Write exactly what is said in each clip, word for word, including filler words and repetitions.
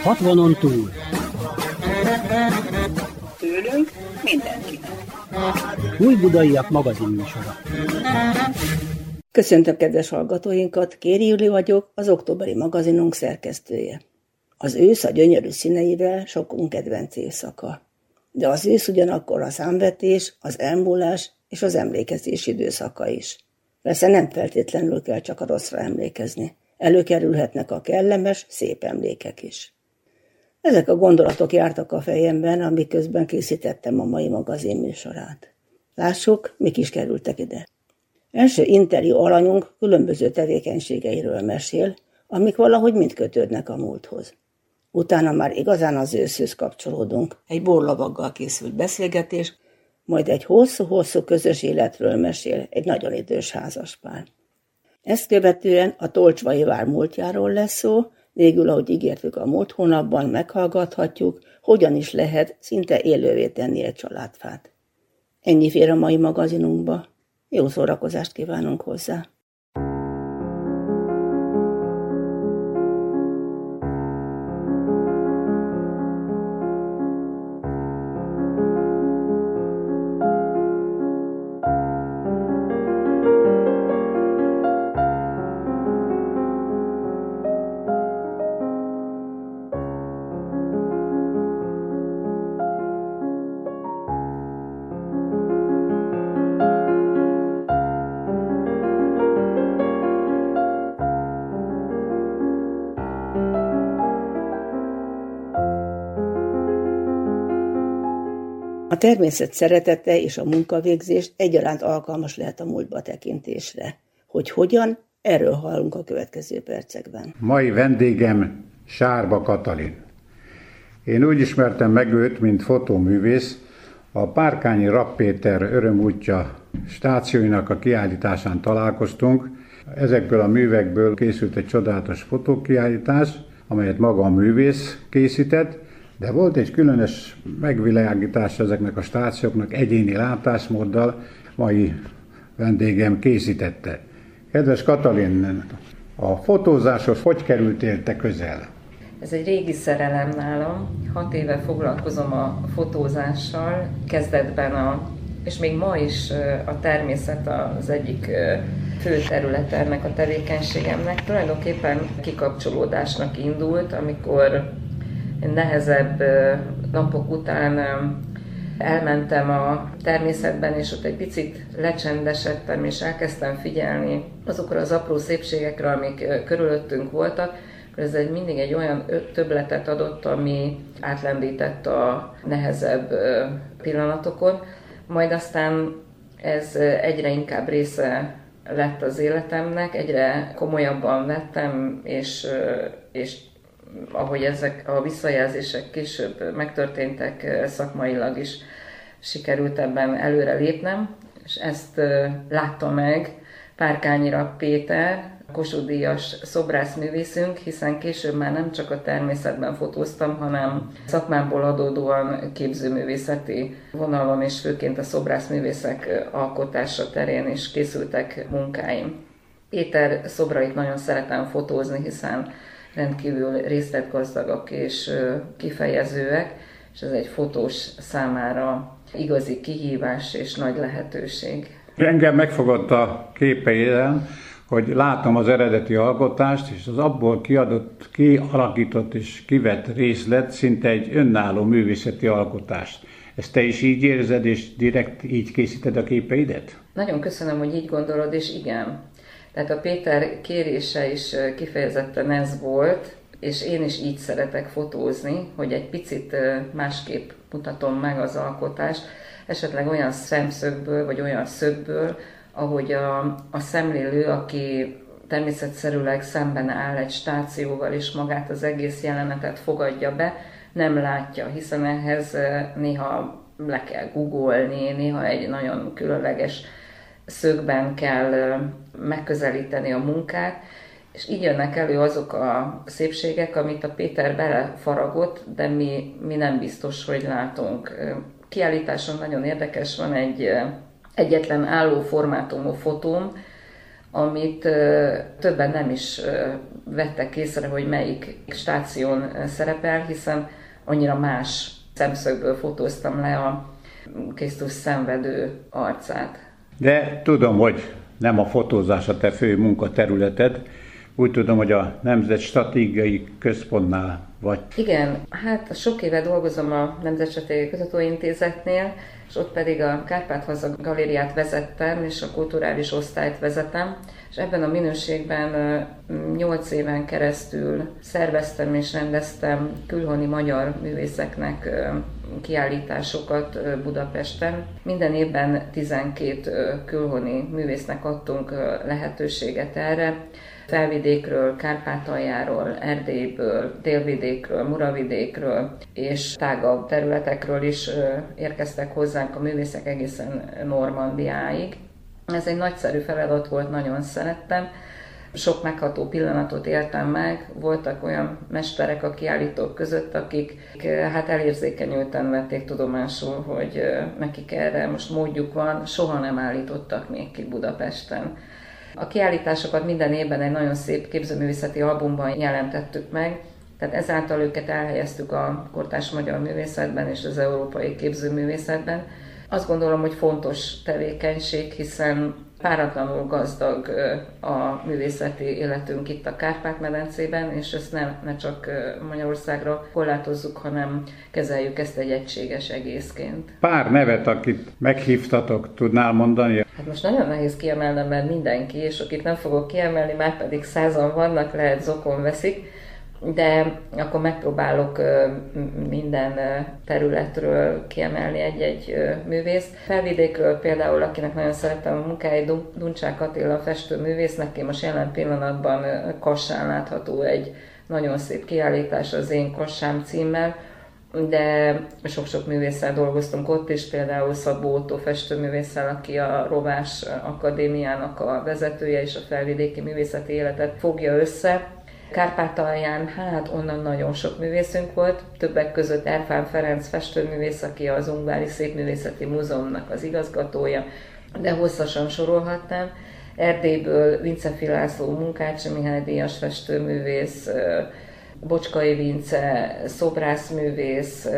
hatvanon túl. Tőlünk mindenkinek. Újbudaiak magazin műsora. Köszöntöm kedves hallgatóinkat, Kéri Júli vagyok, az októberi magazinunk szerkesztője. Az ősz a gyönyörű színeivel sokunk kedvenc évszaka. De az ősz ugyanakkor a számvetés, az elmúlás és az emlékezés időszaka is. Persze nem feltétlenül kell csak a rosszra emlékezni. Előkerülhetnek a kellemes, szép emlékek is. Ezek a gondolatok jártak a fejemben, amiközben készítettem a mai magazin műsorát. Lássuk, mik is kerültek ide. Első interjú alanyunk különböző tevékenységeiről mesél, amik valahogy mind kötődnek a múlthoz. Utána már igazán az őszhöz kapcsolódunk. Egy borlovaggal készült beszélgetés, majd egy hosszú-hosszú közös életről mesél egy nagyon idős házaspár. Ezt követően a Tolcsvai vár múltjáról lesz szó, végül, ahogy ígértük a múlt hónapban, meghallgathatjuk, hogyan is lehet szinte élővé tenni egy családfát. Ennyi fér a mai magazinunkba. Jó szórakozást kívánunk hozzá! A természet szeretete és a munkavégzés egyaránt alkalmas lehet a múltba tekintésre. Hogy hogyan, erről hallunk a következő percekben. Mai vendégem Sárba Katalin. Én úgy ismertem meg őt, mint fotóművész, a Párkányi Rapp Péter Örömútja stációinak a kiállításán találkoztunk. Ezekből a művekből készült egy csodálatos fotókiállítás, amelyet maga a művész készített, de volt egy különös megvilágítása ezeknek a stációknak egyéni látásmóddal, mai vendégem készítette. Kedves Katalin, a fotózáshoz hogy kerültél te közel? Ez egy régi szerelem nálam. Hat éve foglalkozom a fotózással, kezdetben a, és még ma is a természet az egyik fő terület ennek a tevékenységemnek. Tulajdonképpen kikapcsolódásnak indult, amikor nehezebb napok után elmentem a természetben, és ott egy picit lecsendesedtem, és elkezdtem figyelni azokra az apró szépségekre, amik körülöttünk voltak. Ez egy, mindig egy olyan többletet adott, ami átlendített a nehezebb pillanatokon. Majd aztán ez egyre inkább része lett az életemnek, egyre komolyabban vettem, és, és ahogy ezek a visszajelzések később megtörténtek, szakmailag is sikerült ebben előre lépnem, és ezt látta meg Párkányi Rapp Péter, Kossuth-díjas szobrászművészünk, hiszen később már nem csak a természetben fotóztam, hanem szakmámból adódóan képzőművészeti vonalon, és főként a szobrászművészek alkotása terén is készültek munkáim. Péter szobrait nagyon szeretem fotózni, hiszen rendkívül részletgazdagak és kifejezőek, és ez egy fotós számára igazi kihívás és nagy lehetőség. Engem megfogott a képeiden, hogy látom az eredeti alkotást, és az abból kiadott, kialakított és kivett részlet szinte egy önálló művészeti alkotást. Ezt te is így érzed, és direkt így készíted a képeidet? Nagyon köszönöm, hogy így gondolod, és igen. Tehát a Péter kérése is kifejezetten ez volt, és én is így szeretek fotózni, hogy egy picit másképp mutatom meg az alkotást, esetleg olyan szemszögből, vagy olyan szögből, ahogy a, a szemlélő, aki természetszerűleg szemben áll egy stációval, és magát az egész jelenetet fogadja be, nem látja, hiszen ehhez néha le kell googolni, néha egy nagyon különleges szögben kell megközelíteni a munkát, és így jönnek elő azok a szépségek, amit a Péter belefaragott, de mi, mi nem biztos, hogy látunk. Kiállításon nagyon érdekes, van egy egyetlen álló formátumú fotóm, amit többen nem is vettek észre, hogy melyik stáción szerepel, hiszen annyira más szemszögből fotóztam le a Krisztus szenvedő arcát. De tudom, hogy nem a fotózás a te fő munkaterületed. Úgy tudom, hogy a Nemzetstratégiai Központnál vagy. Igen, hát sok éve dolgozom a Nemzetstratégiai Kutatóintézetnél, és ott pedig a Kárpát-Haza galériát vezettem, és a kulturális osztályt vezetem, és ebben a minőségben nyolc éven keresztül szerveztem és rendeztem külhoni magyar művészeknek kiállításokat Budapesten. Minden évben tizenkét külhoni művésznek adtunk lehetőséget erre. Felvidékről, Kárpátaljáról, Erdélyből, Délvidékről, Muravidékről és tágabb területekről is érkeztek hozzánk a művészek egészen Normandiáig. Ez egy nagyszerű feladat volt, nagyon szerettem. Sok megható pillanatot éltem meg, voltak olyan mesterek a kiállítók között, akik hát elérzékenyülten vették tudomásul, hogy nekik erre most módjuk van, soha nem állítottak még ki Budapesten. A kiállításokat minden évben egy nagyon szép képzőművészeti albumban jelentettük meg, tehát ezáltal őket elhelyeztük a kortárs magyar művészetben és az európai képzőművészetben. Azt gondolom, hogy fontos tevékenység, hiszen páratlanul gazdag a művészeti életünk itt a Kárpát-medencében, és ezt ne, ne csak Magyarországra korlátozzuk, hanem kezeljük ezt egy egységes egészként. Pár nevet, akit meghívtatok, tudnál mondani? Hát most nagyon nehéz kiemelnem, mert mindenki, és akit nem fogok kiemelni, már pedig százan vannak, lehet zokon veszik, de akkor megpróbálok minden területről kiemelni egy-egy művészt. Felvidékről például, akinek nagyon szerettem a munkáit, Duncsák Attila festőművész, neki most jelen pillanatban Kassán látható egy nagyon szép kiállítás az Én Kassám címmel, de sok-sok művésszel dolgoztunk ott is, például Szabó Ottó festőművésszel, aki a Rovás Akadémiának a vezetője és a felvidéki művészeti életet fogja össze. Kárpátalján, hát onnan nagyon sok művészünk volt, többek között Erfán Ferenc festőművész, aki az Ungvári Szépművészeti Múzeumnak az igazgatója, de hosszasan sorolhatnám. Erdélyből Vincefi László Munkácsi Mihály díjas festőművész, Bocskai Vince szobrászművész,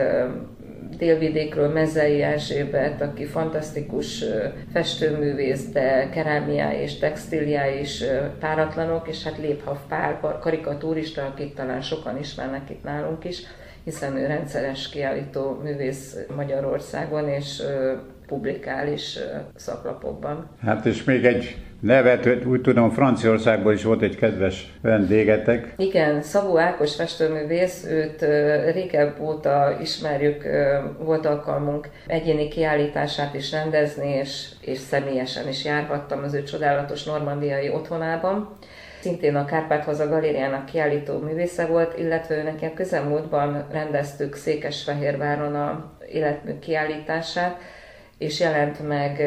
Délvidékről Mezei Erzsébet, aki fantasztikus festőművész, de kerámiája és textíliája is páratlanok, és hát Léphav Pál karikatúrista, akit talán sokan ismernek itt nálunk is, hiszen ő rendszeres kiállító művész Magyarországon, és publikál is szaklapokban. Hát és még egy nevet, úgy tudom, Franciaországból is volt egy kedves vendégetek. Igen, Szabó Ákos festőművész, őt régebb óta ismerjük, volt alkalmunk egyéni kiállítását is rendezni, és, és személyesen is járhattam az ő csodálatos normandiai otthonában. Szintén a Kárpát-Haza galériának kiállító művésze volt, illetve neki a közelmúltban rendeztük Székesfehérváron a életmű kiállítását, és jelent meg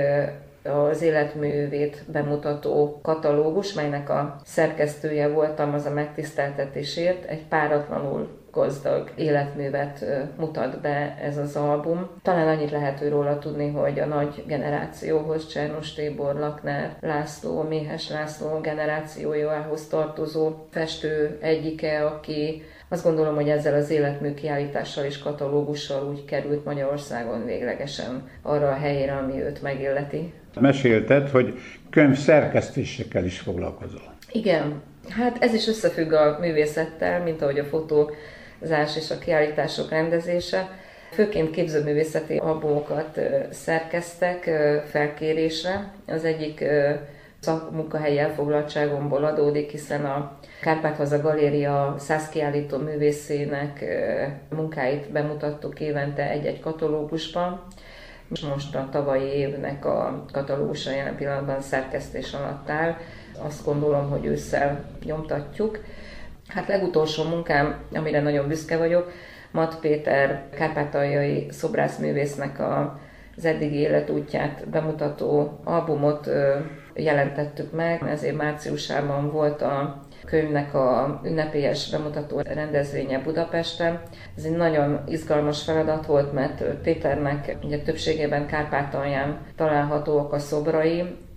az életművét bemutató katalógus, melynek a szerkesztője voltam, az a megtiszteltetésért, egy páratlanul gazdag életművet mutat be ez az album. Talán annyit lehet ő róla tudni, hogy a nagy generációhoz, Csernus Tibor, Lakner László, Méhes László generációjához tartozó festő egyike, aki azt gondolom, hogy ezzel az életmű kiállítással és katalógussal úgy került Magyarországon véglegesen arra a helyére, ami őt megilleti. Mesélted, hogy könyv szerkesztésekkel is foglalkozol. Igen, hát ez is összefügg a művészettel, mint ahogy a fotózás és a kiállítások rendezése. Főként képzőművészeti albumokat szerkeztek felkérésre. Az egyik szakmunkahelyi elfoglaltságomból adódik, hiszen a Kárpát-Haza Galéria száz kiállító művészének munkáit bemutattuk évente egy-egy katalógusban. Most a tavalyi évnek a katalógusa jelen pillanatban szerkesztés alatt áll. Azt gondolom, hogy ősszel nyomtatjuk. Hát legutolsó munkám, amire nagyon büszke vagyok, Matt Péter kárpátaljai szobrászművésznek az eddigi életútját bemutató albumot jelentettük meg. Ezért márciusában volt a könyvnek a ünnepélyes bemutató rendezvénye Budapesten. Ez egy nagyon izgalmas feladat volt, mert Péternek ugye többségében Kárpátalján találhatóak a szobrai.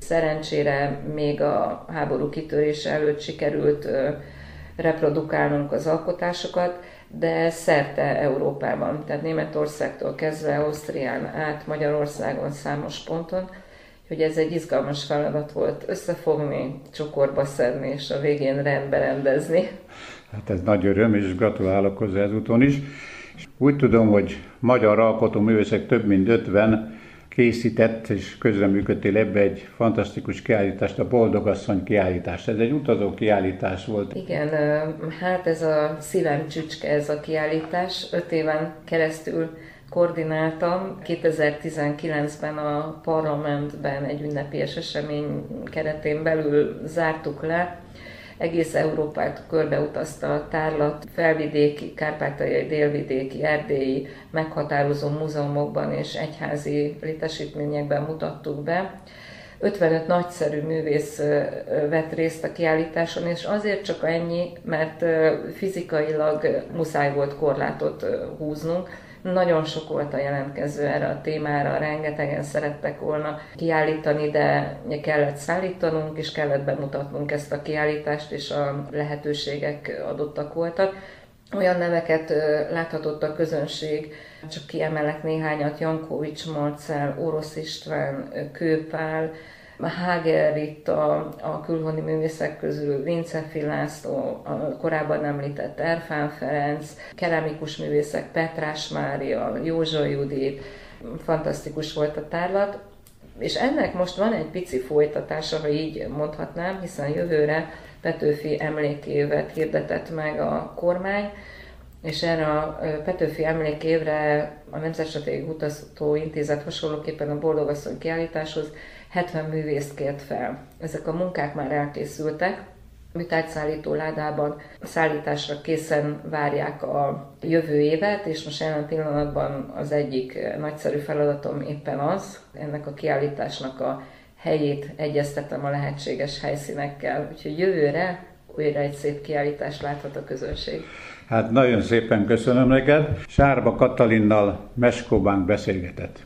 Szerencsére még a háború kitörése előtt sikerült reprodukálnunk az alkotásokat, de szerte Európában, tehát Németországtól kezdve Ausztrián át Magyarországon számos ponton, hogy ez egy izgalmas feladat volt összefogni, csokorba szedni és a végén rendbe rendezni. Hát ez nagy öröm, és gratulálok hozzá ezúton is. Úgy tudom, hogy magyar alkotóművészek több mint ötven készített és közreműködtél ebbe egy fantasztikus kiállítást, a Boldogasszony kiállítást. Ez egy utazó kiállítás volt. Igen, hát ez a szívem csücske ez a kiállítás. Öt éven keresztül koordináltam. kétezer-tizenkilencben a parlamentben egy ünnepélyes esemény keretén belül zártuk le. Egész Európát körbeutazta a tárlat, felvidéki, kárpátaljai, délvidéki, erdélyi meghatározó múzeumokban és egyházi létesítményekben mutattuk be. ötvenöt nagyszerű művész vett részt a kiállításon, és azért csak ennyi, mert fizikailag muszáj volt korlátot húznunk. Nagyon sok volt a jelentkező erre a témára, rengetegen szerettek volna kiállítani, de kellett szállítanunk, és kellett bemutatnunk ezt a kiállítást, és a lehetőségek adottak voltak. Olyan neveket láthatott a közönség, csak kiemelek néhányat, Jankovics Marcell, Orosz István, Kőpál, Háger Ritta, a külhoni művészek közül Vincefi László, a korábban említett Erfán Ferenc, keramikus művészek Petrás Mária, Józsa Judit, fantasztikus volt a tárlat. És ennek most van egy pici folytatása, ha így mondhatnám, hiszen jövőre Petőfi emlékévet hirdetett meg a kormány, és erre a Petőfi emlékévre a Nemzetstratégiai Kutató Intézet hasonlóképpen a Boldogasszony kiállításhoz hetven művészt kért fel. Ezek a munkák már elkészültek, műtárgyszállító ládában szállításra készen várják a jövő évet, és most jelen pillanatban az egyik nagyszerű feladatom éppen az, ennek a kiállításnak a helyét egyeztetem a lehetséges helyszínekkel, úgyhogy jövőre újra egy szép kiállítást láthat a közönség. Hát nagyon szépen köszönöm neked. Sárba Katalinnal Meskó Bank beszélgetett.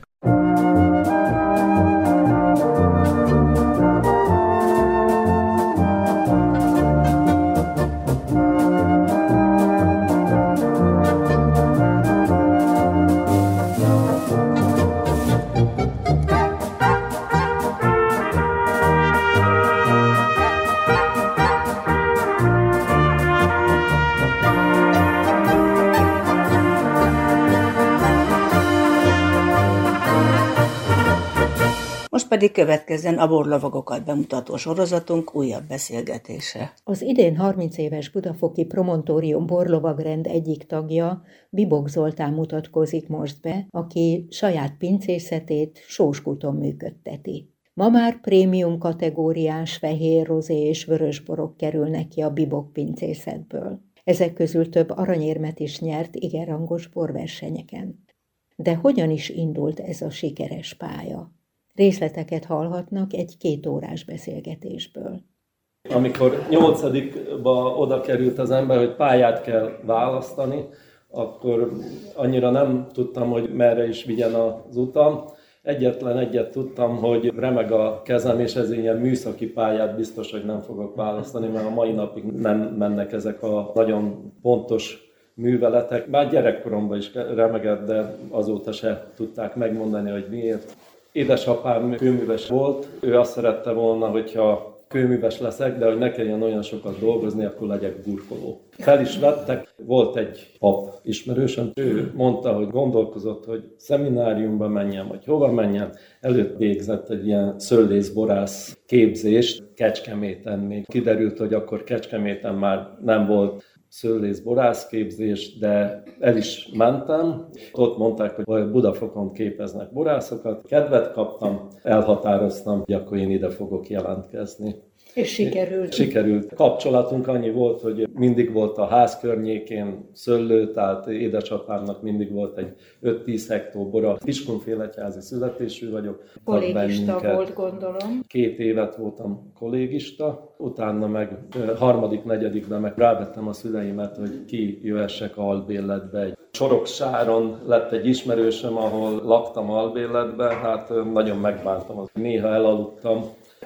Pedig következzen a borlavagokat bemutató sorozatunk újabb beszélgetése. Az idén harminc éves budafoki Promontórium borlovagrend egyik tagja, Bibok Zoltán mutatkozik most be, aki saját pincészetét Sóskúton működteti. Ma már prémium kategóriás fehér, rozé és vörös borok kerülnek ki a Bibok pincészetből. Ezek közül több aranyérmet is nyert igen rangos borversenyeken. De hogyan is indult ez a sikeres pálya? Részleteket hallhatnak egy két órás beszélgetésből. Amikor nyolcadikba oda került az ember, hogy pályát kell választani, akkor annyira nem tudtam, hogy merre is vigyen az utam. Egyetlen egyet tudtam, hogy remeg a kezem, és ez ilyen műszaki pályát biztos, hogy nem fogok választani, mert a mai napig nem mennek ezek a nagyon pontos műveletek. Már gyerekkoromban is remegett, de azóta se tudták megmondani, hogy miért. Édesapám kőműves volt, ő azt szerette volna, hogyha kőműves leszek, de hogy ne kelljen olyan sokat dolgozni, akkor legyek burkoló. Fel is vettek, volt egy pap ismerősöm, ő mondta, hogy gondolkozott, hogy szemináriumba menjen, vagy hova menjen. Előtt végzett egy ilyen szőlészborász képzést Kecskeméten. Még kiderült, hogy akkor Kecskeméten már nem volt szőlészborász képzés, de el is mentem. Ott mondták, hogy Budafokon képeznek borászokat. Kedvet kaptam, elhatároztam, hogy akkor én ide fogok jelentkezni. És sikerült. Sikerült. Kapcsolatunk annyi volt, hogy mindig volt a ház környékén szőlő, tehát édesapámnak mindig volt egy öt-tíz hektó bora. Kiskunfélegyházi születésű vagyok. Kollégista volt, gondolom. Két évet voltam kollégista, utána meg harmadik, negyedikben meg rávettem a szüleimet, hogy ki jöhessek albérletbe. Soroksáron lett egy ismerősöm, ahol laktam albérletbe, hát nagyon megbántam. Néha elaludtam.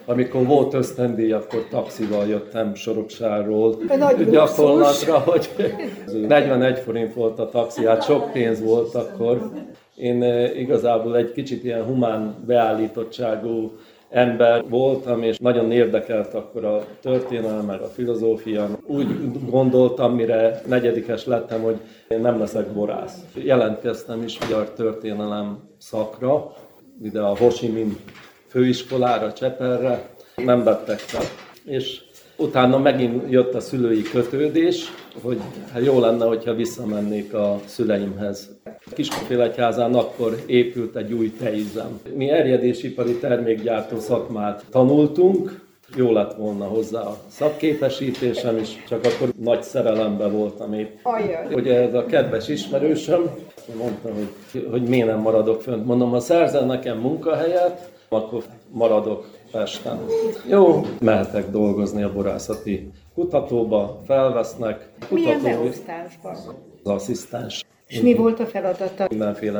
amikor volt ösztöndíj, akkor taxival jöttem Soroksáról Nagy gyakorlatra, hogy negyvenegy forint volt a taxi, hát sok pénz volt akkor. Én igazából egy kicsit ilyen humán beállítottságú ember voltam, és nagyon érdekelt akkor a történelem, meg a filozófia. Úgy gondoltam, mire negyedikes lettem, hogy én nem leszek borász. Jelentkeztem is magyar történelem szakra, ide a Ho Chi Minh főiskolára, Cseperre, nem vettek fel. És utána megint jött a szülői kötődés, hogy hát jó lenne, hogyha visszamennék a szüleimhez. Kiskafélegyházán akkor épült egy új tejüzem. Mi erjedésipari termékgyártó szakmát tanultunk, jó lett volna hozzá a szakképesítésem is, csak akkor nagy szerelemben voltam épp. Hogy ez a kedves ismerősöm mondta, hogy, hogy miért nem maradok fönt. Mondom, ha szerzel nekem munkahelyet, akkor maradok Pesten. Jó, mehetek dolgozni a borászati kutatóba, felvesznek. Milyen beosztásban? Az asszisztens. És mi volt a feladata? Mindenféle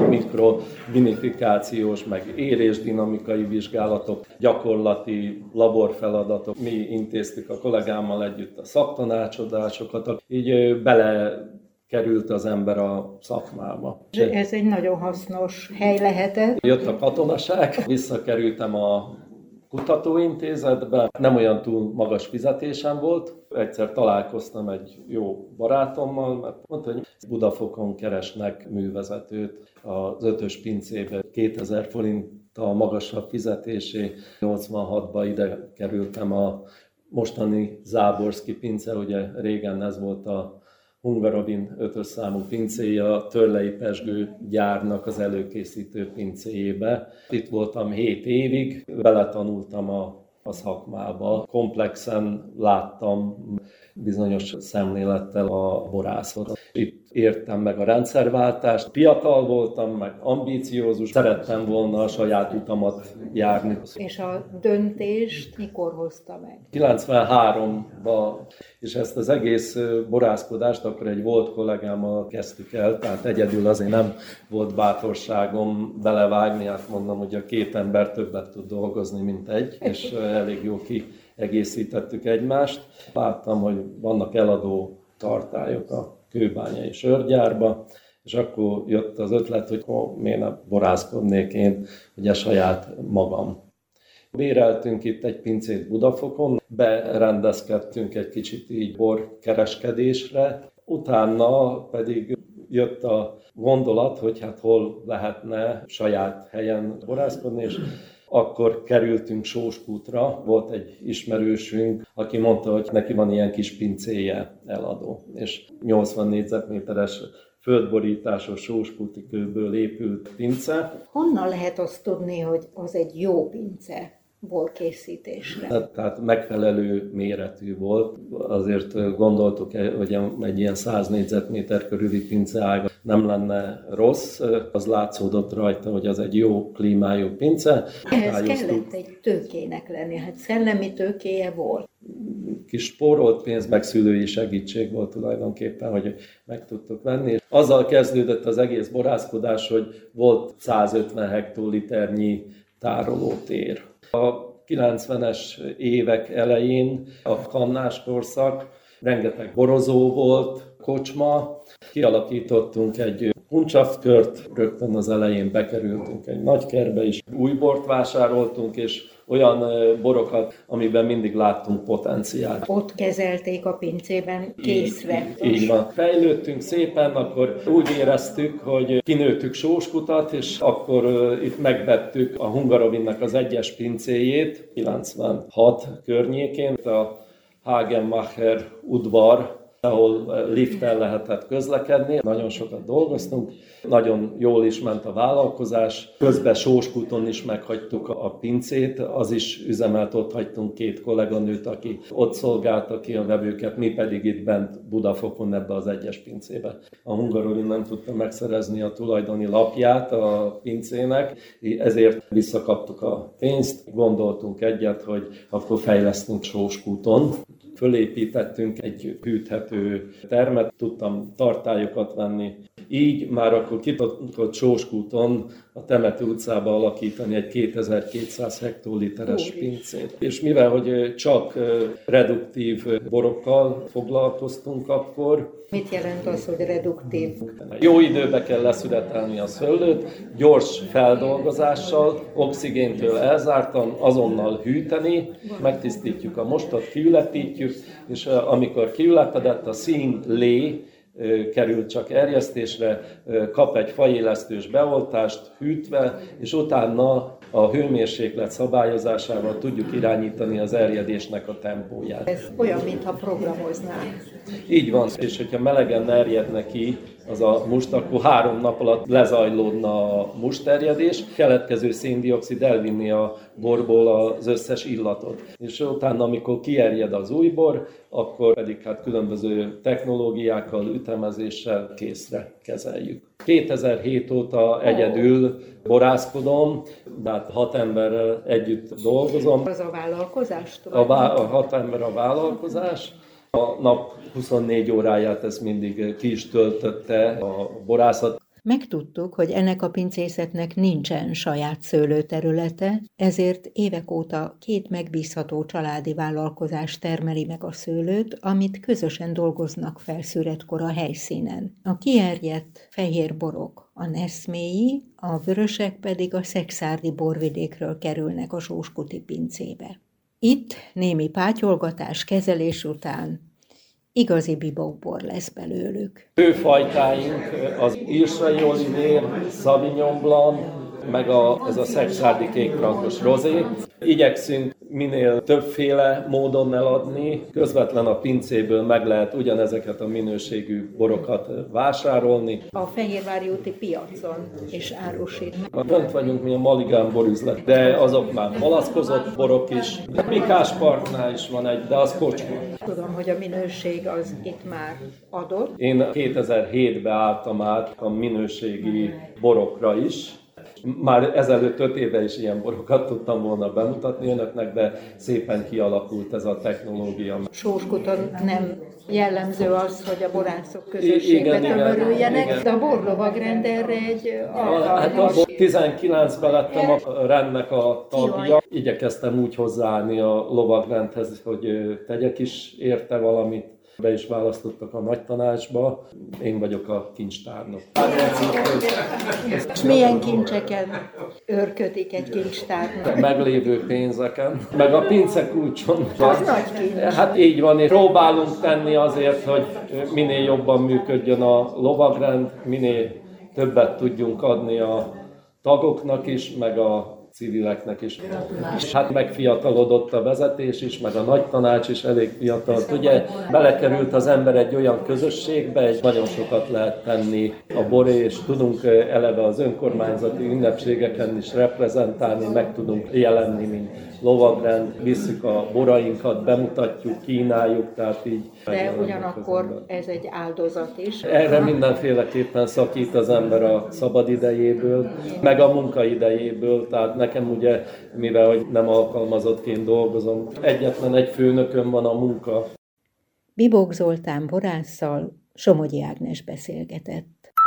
mikrovinifikációs, meg érésdinamikai vizsgálatok, gyakorlati laborfeladatok. Mi intéztük a kollégámmal együtt a szaktanácsadásokat, így bele került az ember a szakmába. Ez egy nagyon hasznos hely lehetett. Jött a katonaság, visszakerültem a kutatóintézetbe, nem olyan túl magas fizetésem volt. Egyszer találkoztam egy jó barátommal, mert mondta, hogy Budafokon keresnek művezetőt az ötös pincébe. kétezer forinttal magasabb fizetésé. nyolcvanhatban ide kerültem a mostani Záborszki pince, ugye régen ez volt a Hungaroring ötös számú pincéje, a Törlei Pezsgő gyárnak az előkészítő pincéjébe. Itt voltam hét évig, beletanultam a, a szakmába. Komplexen láttam bizonyos szemlélettel a borászokat. Itt értem meg a rendszerváltást. Fiatal voltam, meg ambíciózus, szerettem volna a saját utamat járni. És a döntést mikor hozta meg? kilencvenháromban, és ezt az egész borászkodást akkor egy volt kollégámmal kezdtük el, tehát egyedül azért nem volt bátorságom belevágni, hát mondom, hogy a két ember többet tud dolgozni, mint egy, és elég jó kiegészítettük egymást. Láttam, hogy vannak eladó tartályok a kőbányai sörgyárba, és akkor jött az ötlet, hogy oh, miért nem borászkodnék én, ugye saját magam. Béreltünk itt egy pincét Budafokon, berendezkedtünk egy kicsit így borkereskedésre, utána pedig jött a gondolat, hogy hát hol lehetne saját helyen borászkodni, és akkor kerültünk Sóskútra, volt egy ismerősünk, aki mondta, hogy neki van ilyen kis pincéje, eladó, és nyolcvan négyzetméteres földborításos sóskúti kőből épült pince. Honnan lehet azt tudni, hogy az egy jó pince borkészítésre? Tehát, tehát megfelelő méretű volt. Azért gondoltuk, hogy egy ilyen száz négyzetméter körüli pinceág nem lenne rossz. Az látszódott rajta, hogy az egy jó klímájú pince. Ehhez kellett egy tőkének lenni, hát szellemi tőkéje volt. Kis spórolt pénz, meg szülői segítség volt tulajdonképpen, hogy meg tudtuk venni. Azzal kezdődött az egész borászkodás, hogy volt százötven hektoliternyi tárolótér. A kilencvenes évek elején a kannás korszak, rengeteg borozó volt, kocsma, kialakítottunk egy kuncsaftkört, rögtön az elején bekerültünk egy nagy kertbe is, új bort vásároltunk, és olyan borokat, amiben mindig láttunk potenciált. Ott kezelték a pincében készre. Így, így van. Fejlődtünk szépen, akkor úgy éreztük, hogy kinőttük Sóskutat, és akkor uh, itt megvettük a Hungaroringnak az egyes pincéjét, kilencvenhat környékén, a Hagenmacher udvar, ahol lifttel lehetett közlekedni. Nagyon sokat dolgoztunk, nagyon jól is ment a vállalkozás. Közben Sóskúton is meghagytuk a pincét, az is üzemelt, ott hagytunk két kolléganőt, aki ott szolgálta ki a vevőket, mi pedig itt bent Budafokon ebbe az egyes pincébe. A Hungaroring nem tudta megszerezni a tulajdoni lapját a pincének, ezért visszakaptuk a pénzt. Gondoltunk egyet, hogy akkor fejlesztünk Sóskúton. Fölépítettünk egy hűthető termet, tudtam tartályokat venni. Így már akkor kitudott Sóskúton a Temető utcába alakítani egy kétezer-kétszáz hektoliteres pincét. És mivel, hogy csak reduktív borokkal foglalkoztunk akkor, mit jelent az, hogy reduktív? Jó időbe kell leszületelni a szőlőt, gyors feldolgozással, oxigéntől elzártan, azonnal hűteni, megtisztítjuk a mostot, kiülepítjük, és amikor kiülepedett, a szín lé kerül csak erjesztésre, kap egy faélesztős beoltást hűtve, és utána a hőmérséklet szabályozásával tudjuk irányítani az erjedésnek a tempóját. Ez olyan, mintha programoznánk. Így van, és hogyha melegen erjedne ki az a must, akkor három nap alatt lezajlódna a musterjedés, keletkező széndioxid elvinni a borból az összes illatot. És utána, amikor kierjed az új bor, akkor pedig hát különböző technológiákkal, ütemezéssel készre kezeljük. kétezer-hét óta egyedül borászkodom, de hát hat emberrel együtt dolgozom. Az a vállalkozás? A, vá- a hat ember a vállalkozás. A nap huszonnégy óráját ez mindig ki is töltötte a borászat. Megtudtuk, hogy ennek a pincészetnek nincsen saját szőlőterülete, ezért évek óta két megbízható családi vállalkozás termeli meg a szőlőt, amit közösen dolgoznak fel szüretkor a helyszínen. A kierjedt fehér borok a neszmélyi, a vörösek pedig a szekszárdi borvidékről kerülnek a sóskuti pincébe. Itt némi pátyolgatás, kezelés után igazi bibokbor lesz belőlük. Főfajtáink az írsai olivér, Sauvignon Blanc, meg a, ez a szekszárdi kékfrankos rozé. Igyekszünk minél többféle módon eladni. Közvetlen a pincéből meg lehet ugyanezeket a minőségű borokat vásárolni. A Fehérvári úti piacon és árusítnak. Fönt vagyunk mi a Maligán borüzlet, de azok már malaszkozott borok is. Mikás Parknál is van egy, de az kocsma. Tudom, hogy a minőség az itt már adott. Én kétezer-hétben álltam át a minőségi borokra is. Már ezelőtt öt éve is ilyen borokat tudtam volna bemutatni önöknek, de szépen kialakult ez a technológia. Sóskuton nem jellemző az, hogy a borászok közösségbe tömörüljenek, de a borlovagrend erre egy alkalmas. Hát tizenkilencben lettem a rendnek a tagja. Igyekeztem úgy hozzáállni a lovagrendhez, hogy tegyek is érte valamit. Be is választottak a nagy tanácsba, én vagyok a kincstárnok. És milyen kincseken őrködik egy kincstárnak? Meglévő pénzeken, meg a pincekulcson. Az nagy kincs. Hát így van, és próbálunk tenni azért, hogy minél jobban működjön a lovagrend, minél többet tudjunk adni a tagoknak is, meg a civileknek is. És hát megfiatalodott a vezetés is, meg a nagy tanács is elég fiatal. Ugye belekerült az ember egy olyan közösségbe, egy nagyon sokat lehet tenni a boré, és tudunk eleve az önkormányzati ünnepségeken is reprezentálni, meg tudunk jelenni, mint lovagrend, visszük a borainkat, bemutatjuk, kínáljuk, tehát így. De ugyanakkor ez egy áldozat is. Erre mindenféleképpen szakít az ember a szabadidejéből, meg a munkaidejéből, tehát nekem ugye, mivel hogy nem alkalmazottként dolgozom, egyetlen egy főnököm van a munka. Bibók Zoltán borásszal Somogyi Ágnes beszélgetett.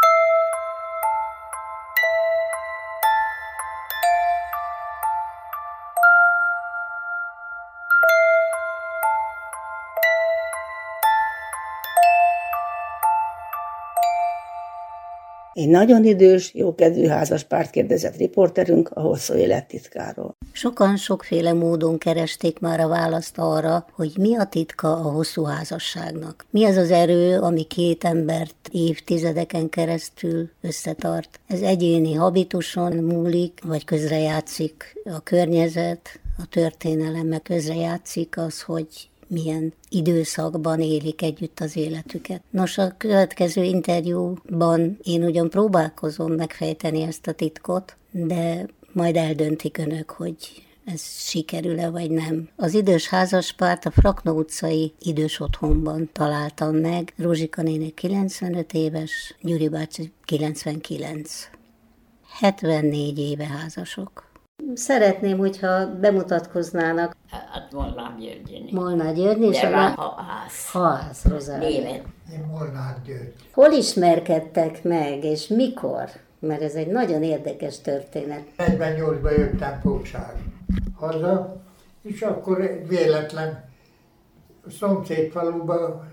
Egy nagyon idős, jókedvű házaspárt kérdezett riporterünk a hosszú élet titkáról. Sokan sokféle módon keresték már a választ arra, hogy mi a titka a hosszú házasságnak. Mi az az erő, ami két embert évtizedeken keresztül összetart. Ez egyéni habituson múlik, vagy közrejátszik a környezet, a történelem, meg közrejátszik az, hogy milyen időszakban élik együtt az életüket. Nos, a következő interjúban én ugyan próbálkozom megfejteni ezt a titkot, de majd eldöntik önök, hogy ez sikerül-e vagy nem. Az idős házaspárt a Frakna utcai idős otthonban találtam meg. Rózsika néni kilencvenöt éves, Gyuri bácsi kilencvenkilenc. hetvennégy éve házasok. Szeretném, hogyha bemutatkoznának. Hát Molnár Györgyöni. Molnár Györgyöni, és De a Hahász. Hahász Rozália. Néven. Én Molnár György. Hol ismerkedtek meg, és mikor? mert ez egy nagyon érdekes történet. negyvennyolcban jöttem fogság haza, és akkor véletlen a szomszédfaluban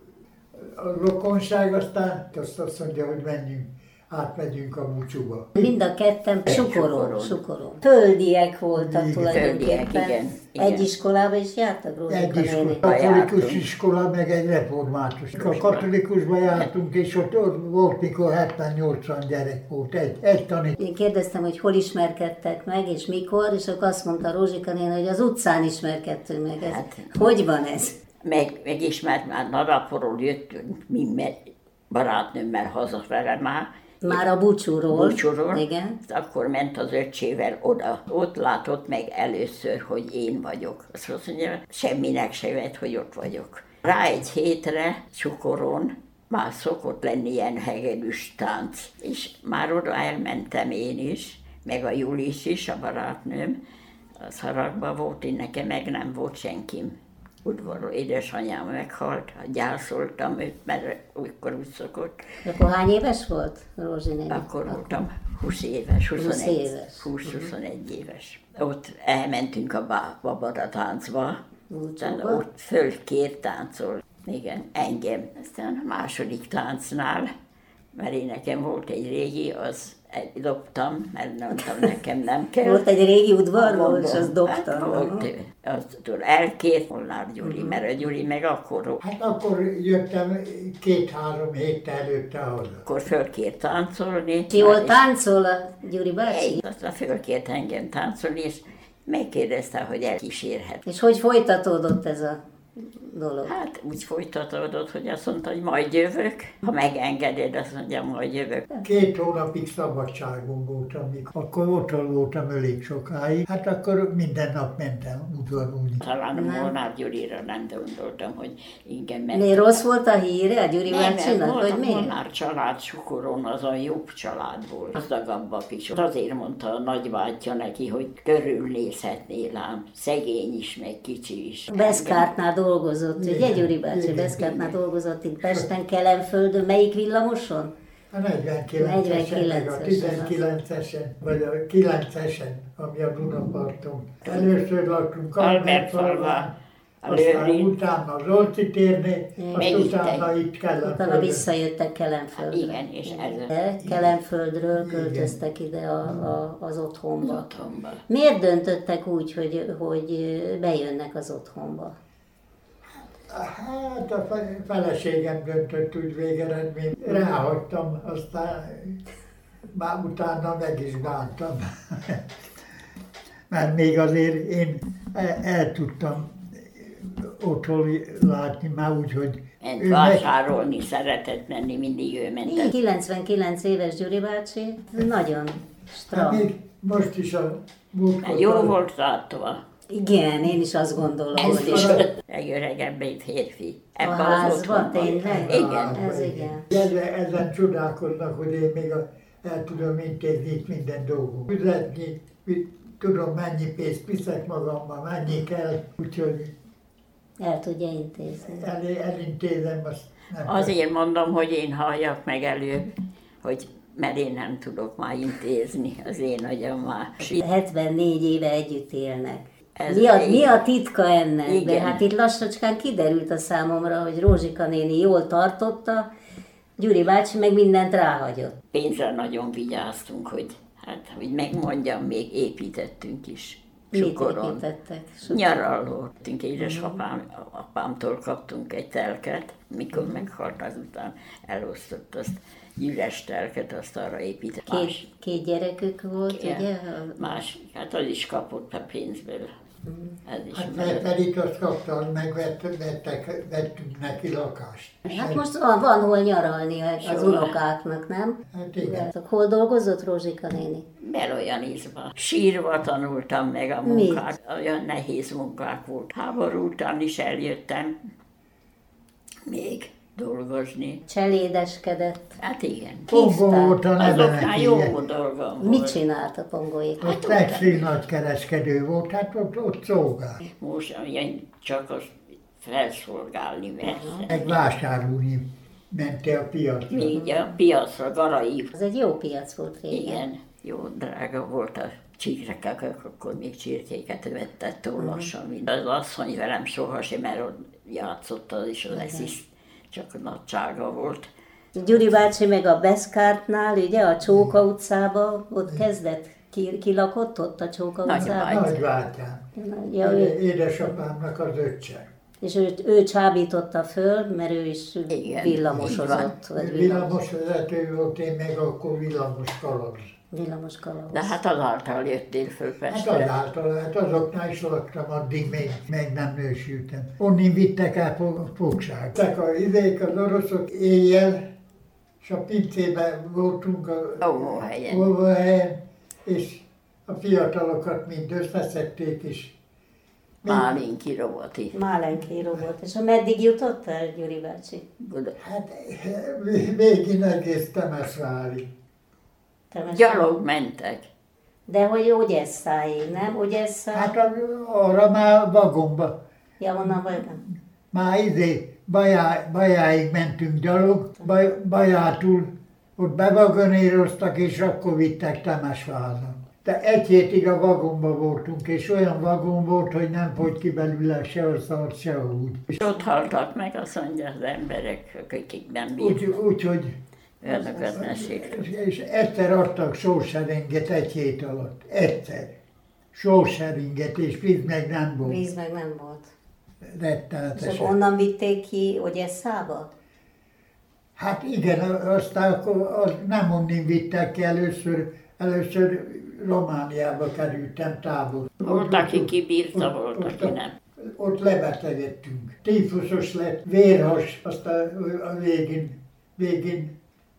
a rokonság, aztán azt, azt mondja, hogy menjünk, átmegyünk a búcsúba. Mind a ketten sukoron, sukoron. Földiek voltak Igen. tulajdonképpen. Földiek, igen, igen. Egy iskolába is jártak, Rózsika Egy iskola, néni? katolikus iskola, meg egy református. A katolikusba jártunk, és ott, ott volt, mikor hetven-nyolcvan gyerek volt, egy, egy tanít. Én kérdeztem, hogy hol ismerkedtek meg, és mikor, és akkor azt mondta Rózsika néni, hogy az utcán ismerkedtünk meg. Ez, Hát. hogy van ez? Meg, megismert már Naraporról jöttünk, mi me- barátnőmmel hazafele már. Már a búcsúról. Búcsúról. Igen. Akkor ment az öccsével oda. Ott látott meg először, hogy én vagyok. Azt mondja, semminek se vett, hogy ott vagyok. Rá egy hétre Csukoron már szokott lenni ilyen hegedűs tánc. És már oda elmentem én is, meg a Julis is, a barátnőm. A Szaragban volt, én nekem meg nem volt senkim. Udvarról édesanyám meghalt, gyászoltam őt, mert olykor úgy szokott. Akkor hány éves volt Rózsi néni? Akkor voltam húsz éves, huszonegy, éves. húsz-huszonegy éves. Ott elmentünk a babada táncba, utána Búcsúba? ott fölkért táncol. Igen, engem. Aztán a második táncnál, mert én nekem volt egy régi, az dobtam, mert mondtam, nekem nem kell. Volt egy régi udvarról, és azt Hát dobtam. volt, aztól elkért Molnár Gyuri, mert a Gyuri meg akkor, Hát akkor jöttem két-három héttel előtte haza. akkor fölkért táncolni. Ki jól És- táncol a Gyuri bácsi? Egy, aztán fölkért engem táncolni, és megkérdezte, hogy elkísérhet. És hogy folytatódott ez a dolog? Hát úgy folytatódott, hogy azt mondta, hogy majd jövök. Ha megengeded, azt mondja, majd jövök. Két hónapig szabadságon voltam, mikor akkor otthon voltam elég sokáig. Hát akkor minden nap mentem udvarolni. Talán a Molnár Gyurira nem gondoltam, hogy igen, mert... Mi rossz volt a híre a Gyuri Nem, bácsinak, volt vagy a mi? Molnár család Sukoron, az a jobb család volt. Gazdagabbak is. Azért mondta a nagybátyja neki, hogy körülnézhetnél ám. Szegény is, meg kicsi is. Beszkártnál dolgozott, ugye Igen, Gyuri bácsi? igen, Beszkártnál dolgozott itt Pesten, Kelenföldön, melyik villamoson? A negyvenkilencesen, meg a tizenkilencesen, vagy a kilencesen, ami a Dunaparton. Először laktunk Albertfalván, aztán Lőrin. utána az Olci térnél, Meg azt itt utána egy- itt kellett. Utána visszajöttek Kelenföldre. Igen, és ez a De Kelenföldről költöztek ide a, a, az otthonba. otthonba. Miért döntöttek úgy, hogy, hogy bejönnek az otthonba? Hát a fe- feleségem döntött úgy végeredmény. Ráhagytam, aztán már utána meg is bántam. Mert még azért én el, el tudtam otthon látni már úgy, hogy Ment ő meg, vásárolni, szeretett menni, mindig ő ment. kilencvenkilenc éves Gyuri bácsi, nagyon hát stram. még most is a múltkor. Jó volt tartva. Igen, én is azt gondolom, Ez hogy is a- legöregebb egy férfi. a Ebben az házban otthonban. tényleg? Igen. Ez igen. Ezen, ezen csodálkoznak, hogy én még a, el tudom intézni itt minden dolgom. Fizetni, mit- tudom mennyi pénzt viszek magammal, mennyi kell, úgyhogy El tudja intézni. el, elintézem, azt nem kell. Azért mondom, hogy én halljak meg előbb, hogy mert én nem tudok már intézni, az én agyam már. hetvennégy éve együtt élnek. Ez Mi a, igen. mi a titka ennek? De Igen. hát itt lassacskán kiderült a számomra, hogy Rózsika néni jól tartotta, Gyuri bácsi meg mindent ráhagyott. Pénzre nagyon vigyáztunk, hogy, hát, hogy megmondjam, még építettünk is. Mit Sukoron. építettek? Sok- Nyaralódtunk, édesapám, apámtól kaptunk egy telket, mikor meghalt, azután elosztott azt, üres telket, azt arra épített. Két, két gyerekük volt, Igen. ugye? Más, hát az is kapott a pénzből. Ez is. Hát mert pedig azt kaptam, megvettek, vettünk neki lakást. Hát most van, van hol nyaralni az Soha. unokáknak, nem? Hát igen. Hol dolgozott Rózsika néni? Belolyanizva. Sírva tanultam meg a Mit? munkát. Olyan nehéz munkák volt. Háború után is eljöttem még dolgozni. Cselédeskedett. Hát igen. Pongó volt a neve Azoknál neki. jó ilyen. dolgom Mit volt. csinált a pongóik? Ott textil nagykereskedő volt, hát ott, ott szolgál. Most ilyen csak azt felszolgálni persze. Meg vásárolni. mentél a piacra. Így a piacra, Garai. Ez egy jó piac volt régen. Igen, jó drága volt a csirkekek, akkor még csirkéket vetett túl lassan. Mm. Az asszony velem sohasem, mert ott játszott az is, az is csak nagysága volt. Gyuri bácsi meg a Beszkártnál, ugye a Csóka utcába, ott kezdett, ki, ki lakott ott a Csóka utcában? Nagybátyám. Ja, ő... Édesapámnak az öccse. És őt, ő csábította föl, mert ő is igen, villamosozott. Vagy villamosvezető volt, én meg akkor villamos kalauz. Villamos kalauz. De hát azáltal jöttél föl Pestre. Hát azáltal, hát azoknál is laktam, addig még, még nem nősültem. Onnin vittek el fogság. Ezek a idék, az oroszok éjjel, és a pincében voltunk a óvóhelyen. óvóhelyen, és a fiatalokat mind összeszedték is. Málinki Roboti. Málinki Robot. És a meddig jutott el, Gyuri bácsi? Hát végén egész Temesvárig. Gyalog mentek. De hogy Ogyeszáig, nem? Ogyesszá... Hát arra már vagomba. Ja, onnan vajon? Már izé, Bajá, Bajáig mentünk gyalog, Baj, Bajától ott bevagonéroztak, és akkor vittek Temesvárra. De egy hétig a vagomba voltunk, és olyan vagon volt, hogy nem fogy ki belőle se a szart, se a úgy. És ott haltak meg, azt mondja az emberek, akik nem bírtak. Úgyhogy önöket meséltük. És egyszer adtak sóseringet egy hét alatt. Egyszer. Sóseringet, és víz meg nem volt. Víz meg nem volt. Rettenetesen. És onnan vitték ki Ogyesszába? Hát igen, aztán akkor az nem onnan vittek ki először, először Romániába kerültem tábor. Volt, aki kibírta, volt, aki nem. Ott lebetegedtünk. Tífuszos lett, vérhas, aztán a végén, végén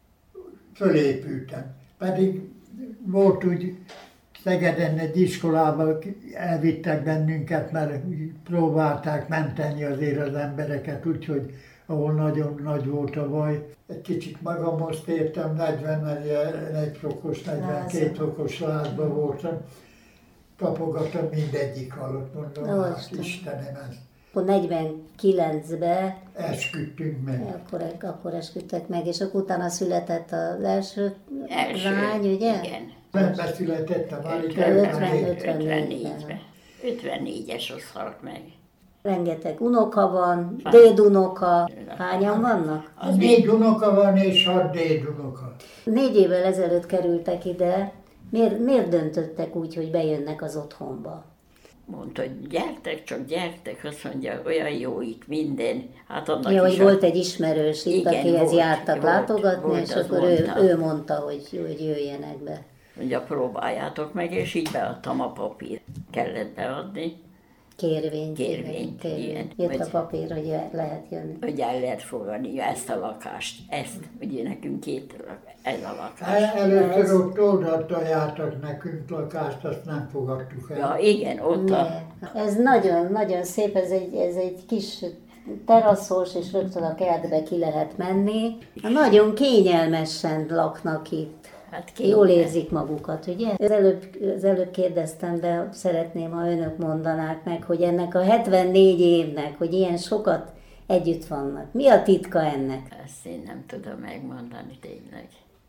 fölépültem. Pedig volt úgy Szegeden egy iskolába, elvittek bennünket, mert próbálták menteni azért az embereket, úgyhogy ahol nagyon nagy volt a baj. Egy kicsit magamhoz tértem, negyvenegy fokos, negyvenkét fokos lázban voltam. Kapogatom mindegyik alatt, mondom, Ó, hát Istenem ez. Akkor negyvenkilencben esküdtünk meg. Akkor, akkor esküdtek meg, és akkor utána született az első, első lány, ugye? Igen. Nem beszületett a Marika. ötvennégyben. ötvennégyes az halt meg. Rengeteg unoka van, dédunoka. Hányan vannak? Az négy unoka van, és hat dédunoka. Négy évvel ezelőtt kerültek ide. Miért, miért döntöttek úgy, hogy bejönnek az otthonba? Mondta, hogy gyertek, csak gyertek, azt mondja, olyan jó itt minden. Hát annak ja, is hogy a... volt egy ismerős itt, igen, akihez volt, jártak volt, látogatni, volt, és az akkor ő, mondta. ő mondta, hogy, hogy jöjjenek be. Mondja, próbáljátok meg, és így beadtam a papír. Kellett beadni. Kérvényt. Kérvényt, kérvényt. igen. Jött a Hogy- papír, hogy lehet jönni. Hogy el lehet fogadni ezt a lakást, ezt, ugye nekünk két lak- ez a lakás. El- Először ott odaadtak nekünk lakást, azt nem fogadtuk el. Ja, igen, ott a... Ne. Ez nagyon, nagyon szép, ez egy, ez egy kis teraszos, és rögtön a kertbe ki lehet menni. Nagyon kényelmesen laknak itt. Hát Jól érzik magukat, ugye? Az előbb, az előbb kérdeztem, de szeretném, ha önök mondanák meg, hogy ennek a hetvennégy évnek, hogy ilyen sokat együtt vannak. Mi a titka ennek? Ezt én nem tudom megmondani tényleg.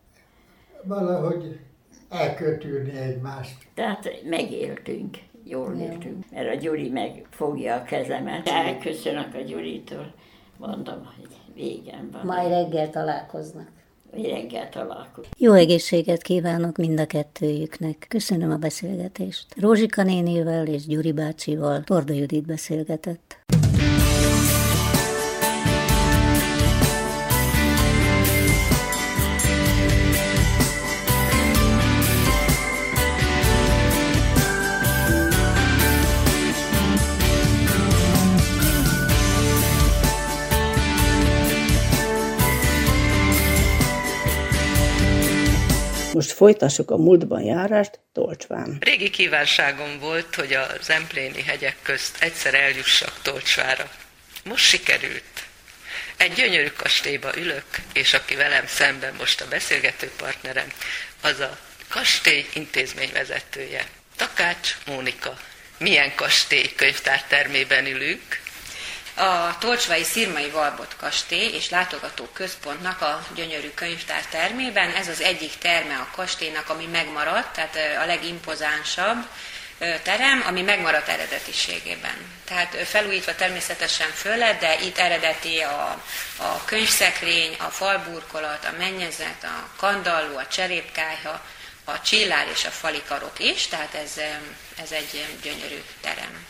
Valahogy elkötülni egymást. Tehát megéltünk, jól Ja. éltünk. Mert a Gyuri meg fogja a kezemet. Elköszönök a Gyuritól, mondom, hogy végem van. Majd reggel találkoznak. Hogy reggel találkozunk. Jó egészséget kívánok mind a kettőjüknek. Köszönöm a beszélgetést. Rózsika nénivel és Gyuri bácsival Torda Judit beszélgetett. Most folytassuk a múltban járást Tolcsván. Régi kívánságom volt, hogy a Zempléni hegyek közt egyszer eljussak Tolcsvára. Most sikerült. Egy gyönyörű kastélyba ülök, és aki velem szemben most a beszélgető partnerem, az a kastély intézményvezetője. Takács Mónika. Milyen kastély könyvtártermében ülünk? A tolcsvai Szirmai Walbot kastély és látogató központnak a gyönyörű könyvtár termében. Ez az egyik terme a kastélynak, ami megmaradt, tehát a legimpozánsabb terem, ami megmaradt eredetiségében. Tehát felújítva természetesen föl lett, de itt eredeti a, a könyvszekrény, a falburkolat, a mennyezet, a kandalló, a cserépkályha, a csillár és a fali karok is, tehát ez, ez egy gyönyörű terem.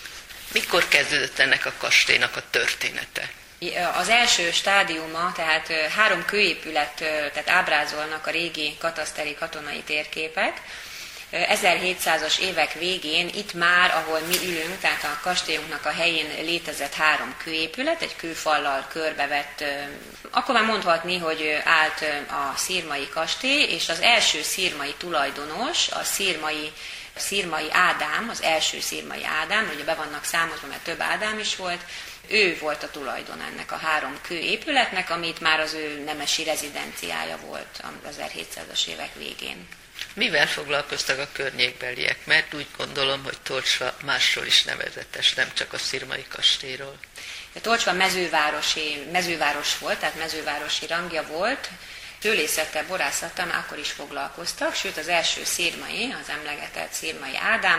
Mikor kezdődött ennek a kastélynak a története? Az első stádiuma, tehát három kőépület, tehát ábrázolnak a régi kataszteri katonai térképek. ezerhétszázas évek végén itt már, ahol mi ülünk, tehát a kastélyunknak a helyén létezett három kőépület, egy kőfallal körbevett, akkor már mondhatni, hogy állt a szirmai kastély, és az első szirmai tulajdonos, a szirmai Szirmai Ádám, az első Szirmai Ádám, ugye be vannak számozva, mert több Ádám is volt, ő volt a tulajdon ennek a három kőépületnek, amit már az ő nemesi rezidenciája volt az ezerhétszázas évek végén. Mivel foglalkoztak a környékbeliek? Mert úgy gondolom, hogy Tolcsva másról is nevezetes, nem csak a szirmai kastélyról. Tolcsva mezővárosi, mezőváros volt, tehát mezővárosi rangja volt, szőlészettel, borászattal már akkor is foglalkoztak, sőt az első szirmai, az emlegetett Szirmai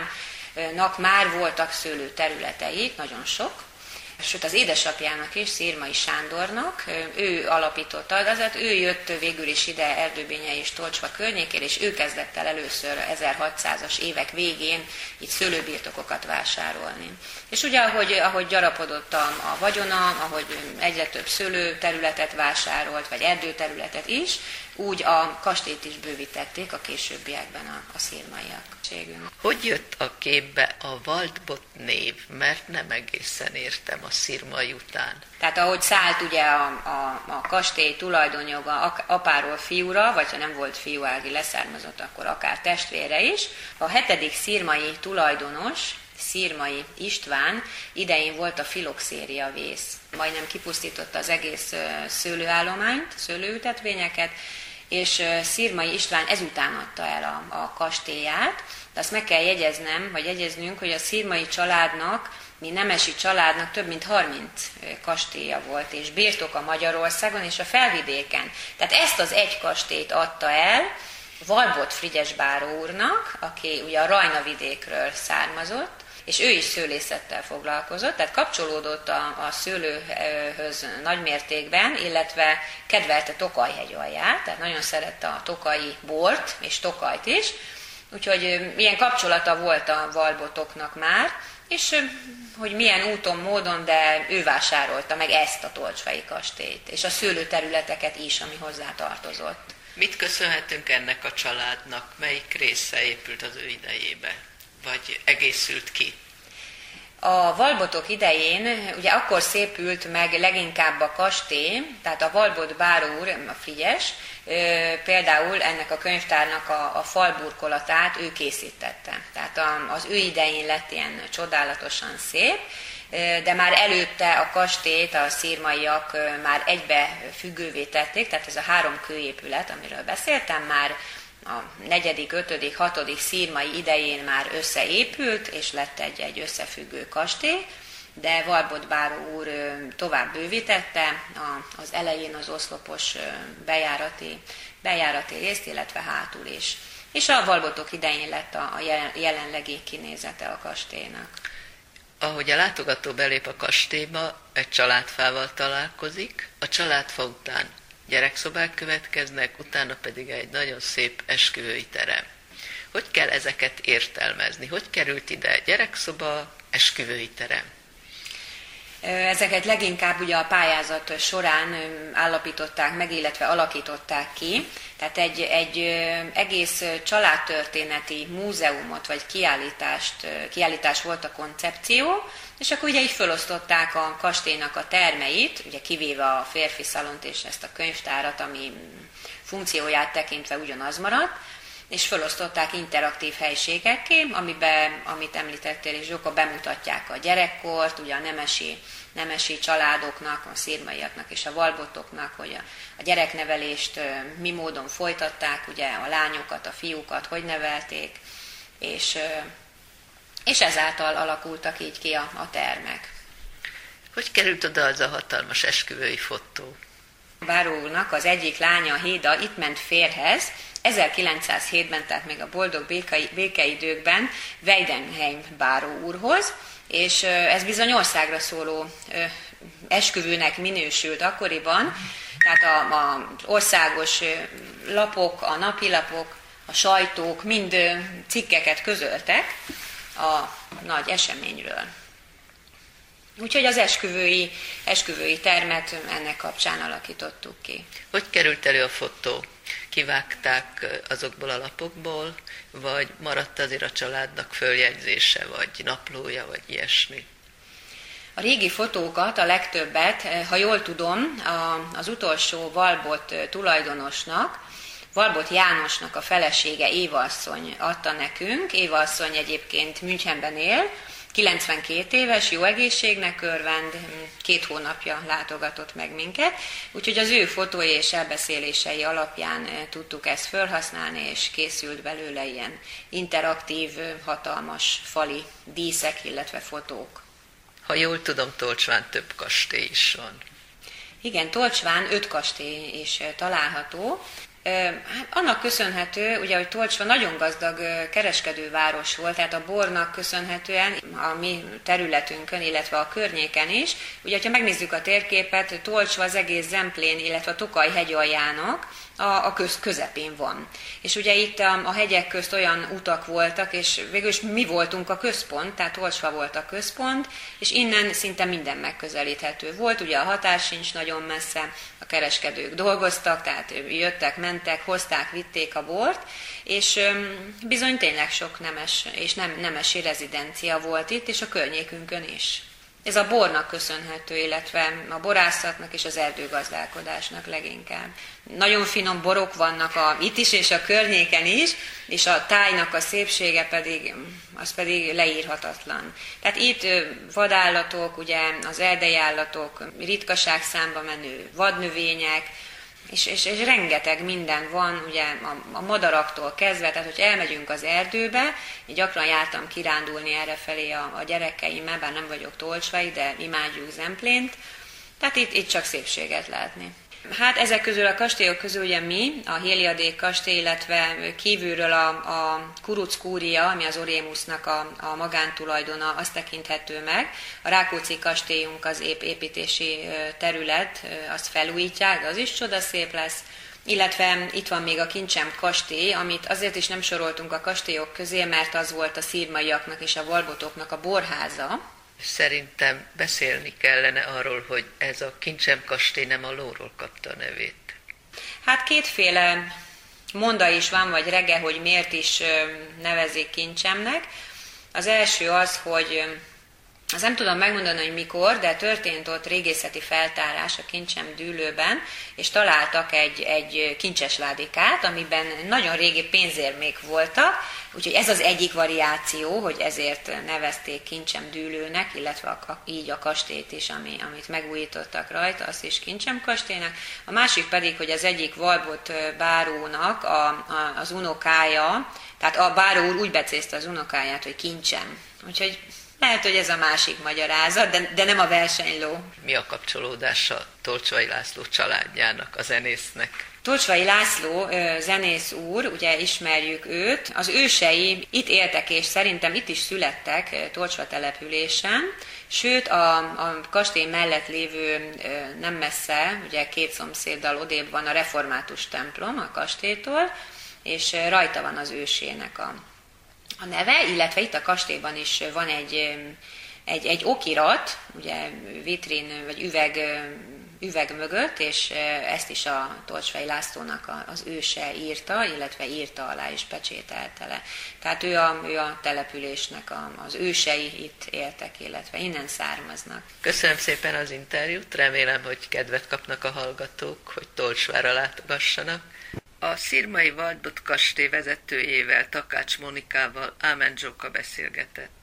Ádámnak már voltak szőlőterületeik, nagyon sok, sőt az édesapjának is, Szirmai Sándornak, ő alapította, azért ő jött végül is ide Erdőbénye és Tolcsva környékére, és ő kezdett el először ezerhatszázas évek végén itt szőlőbirtokokat vásárolni. És ugye ahogy, ahogy gyarapodott a, a vagyona, ahogy egyre több szőlőterületet vásárolt, vagy erdőterületet is, úgy a kastélyt is bővítették a későbbiekben a, a szirmaiak. Hogy jött a képbe a Walbot név? Mert nem egészen értem a szirmai után. Tehát ahogy szállt ugye a, a, a kastély tulajdonjoga apáról fiúra, vagy ha nem volt fiúági leszármazott, akkor akár testvére is, a hetedik szirmai tulajdonos, Szirmai István idején volt a filoxéria vész. Majdnem kipusztította az egész szőlőállományt, szőlőültetvényeket, és Szirmai István ezután adta el a, a kastélyát, de azt meg kell jegyeznem, vagy jegyeznünk, hogy a szirmai családnak, mi nemesi családnak több mint harminc kastélya volt, és birtoka Magyarországon és a felvidéken. Tehát ezt az egy kastélyt adta el Walbot Frigyes báró úrnak, aki ugye a Rajna vidékről származott, és ő is szőlészettel foglalkozott, tehát kapcsolódott a, a szőlőhöz nagymértékben, illetve kedvelte Tokaj-hegy alját, tehát nagyon szerette a tokaji bort és Tokajt is, úgyhogy ilyen kapcsolata volt a Walbotoknak már, és hogy milyen úton, módon, de ő vásárolta meg ezt a tolcsvai kastélyt, és a szőlőterületeket is, ami hozzá tartozott. Mit köszönhetünk ennek a családnak? Melyik része épült az ő idejébe? Vagy egészült ki? A Walbotok idején ugye akkor szépült meg leginkább a kastély, tehát a Walbot báró úr, a Frigyes, például ennek a könyvtárnak a, a falburkolatát ő készítette. Tehát a, az ő idején lett ilyen csodálatosan szép, de már előtte a kastélyt a szirmaiak már egybe függővé tették, tehát ez a három kőépület, amiről beszéltem, már a negyedik, ötödik, hatodik szirmai idején már összeépült, és lett egy, egy összefüggő kastély, de Walbot báró úr tovább bővítette az elején az oszlopos bejárati, bejárati részt, illetve hátul is. És a Walbotok idején lett a jelenlegi kinézete a kastélynak. Ahogy a látogató belép a kastélyba, egy családfával találkozik, a családfa után gyerekszobák következnek, utána pedig egy nagyon szép esküvői terem. Hogy kell ezeket értelmezni? Hogy került ide gyerekszoba, esküvői terem? Ezeket leginkább ugye a pályázat során állapították meg, illetve alakították ki. Tehát egy, egy egész családtörténeti múzeumot vagy kiállítást, kiállítás volt a koncepció, és akkor ugye így felosztották a kastélynak a termeit, ugye kivéve a férfi szalont és ezt a könyvtárat, ami funkcióját tekintve ugyanaz maradt, és felosztották interaktív helységekké, amiben, amit említettél, és Zsóka, bemutatják a gyerekkort, ugye a nemesi, nemesi családoknak, a szirmaiaknak és a Walbotoknak, hogy a, a gyereknevelést mi módon folytatták, ugye a lányokat, a fiúkat hogy nevelték, és, és ezáltal alakultak így ki a, a termek. Hogy került oda az a hatalmas esküvői fotó? Báró úrnak az egyik lánya, Héda, itt ment férhez, ezerkilencszázhétben, tehát még a boldog békai, békeidőkben Weidenheim báró úrhoz, és ez bizony országra szóló esküvőnek minősült akkoriban, tehát az országos lapok, a napilapok, a sajtók mind cikkeket közöltek a nagy eseményről. Úgyhogy az esküvői, esküvői termet ennek kapcsán alakítottuk ki. Hogy került elő a fotó? Kivágták azokból a lapokból, vagy maradt azért a családnak följegyzése, vagy naplója, vagy ilyesmi? A régi fotókat, a legtöbbet, ha jól tudom, az utolsó Walbot tulajdonosnak, Walbot Jánosnak a felesége, Éva asszony adta nekünk. Éva asszony egyébként Münchenben él, kilencvenkét éves, jó egészségnek örvend, két hónapja látogatott meg minket, úgyhogy az ő fotói és elbeszélései alapján tudtuk ezt felhasználni, és készült belőle ilyen interaktív, hatalmas fali díszek, illetve fotók. Ha jól tudom, Tolcsván több kastély is van. Igen, Tolcsván öt kastély is található. Annak köszönhető, ugye, hogy Tolcsva nagyon gazdag kereskedőváros volt, tehát a bornak köszönhetően a mi területünkön, illetve a környéken is. Ugye, ha megnézzük a térképet, Tolcsva az egész Zemplén, illetve a Tokaj hegyaljának a, a köz, közepén van. És ugye itt a, a hegyek közt olyan utak voltak, és végül is mi voltunk a központ, tehát Tolcsva volt a központ, és innen szinte minden megközelíthető volt. Ugye a határ sincs nagyon messze, a kereskedők dolgoztak, tehát jöttek, mentek, hozták, vitték a bort, és bizony tényleg sok nemes és nem, nemesi rezidencia volt itt, és a környékünkön is. Ez a bornak köszönhető, illetve a borászatnak és az erdőgazdálkodásnak leginkább. Nagyon finom borok vannak a, itt is és a környéken is, és a tájnak a szépsége pedig, az pedig leírhatatlan. Tehát itt vadállatok, ugye az erdei állatok, ritkaság számba menő vadnövények, És, és, és rengeteg minden van, ugye a, a madaraktól kezdve, tehát hogy elmegyünk az erdőbe, én gyakran jártam kirándulni errefelé a, a gyerekeimmel, bár nem vagyok tolcsvai, de imádjuk Zemplént, tehát itt, itt csak szépséget látni. Hát ezek közül a kastélyok közül ugye mi, a Héliadék kastély, illetve kívülről a, a Kuruc kúria, ami az Orémusnak a, a magántulajdona, azt tekinthető meg. A Rákóczi kastélyunk az épp építési terület, azt felújítják, az is csodaszép lesz. Illetve itt van még a Kincsem kastély, amit azért is nem soroltunk a kastélyok közé, mert az volt a szirmaiaknak és a Walbotoknak a borháza. Szerintem beszélni kellene arról, hogy ez a Kincsem kastély nem a lóról kapta a nevét. Hát kétféle monda is van, vagy rege, hogy miért is nevezik Kincsemnek. Az első az, hogy azt nem tudom megmondani, hogy mikor, de történt ott régészeti feltárás a Kincsem dűlőben, és találtak egy, egy kincses ládikát, amiben nagyon régi pénzérmék voltak, úgyhogy ez az egyik variáció, hogy ezért nevezték Kincsem dűlőnek, illetve a, így a kastélyt is, ami, amit megújítottak rajta, azt is Kincsem kastélynak. A másik pedig, hogy az egyik Walbot bárónak a, a, az unokája, tehát a báró úr úgy becézte az unokáját, hogy Kincsem. Úgyhogy lehet, hogy ez a másik magyarázat, de, de nem a versenyló. Mi a kapcsolódása Tolcsvai László családjának, a zenésznek? Tolcsvai László zenész úr, ugye ismerjük őt, az ősei itt éltek, és szerintem itt is születtek Tolcsva településen, sőt a, a kastély mellett lévő nem messze, ugye két szomszéddal odébb van a református templom a kastélytól, és rajta van az ősének a a neve, illetve itt a kastélyban is van egy, egy, egy okirat, ugye vitrin vagy üveg, üveg mögött, és ezt is a Tolcsvai Lászlónak az őse írta, illetve írta alá és pecsételte le. Tehát ő a, ő a településnek a, az ősei itt éltek, illetve innen származnak. Köszönöm szépen az interjút, remélem, hogy kedvet kapnak a hallgatók, hogy Tolcsvára látogassanak. A szirmai Walbot kastély vezetőjével, Takács Monikával Ámen Zsóka beszélgetett.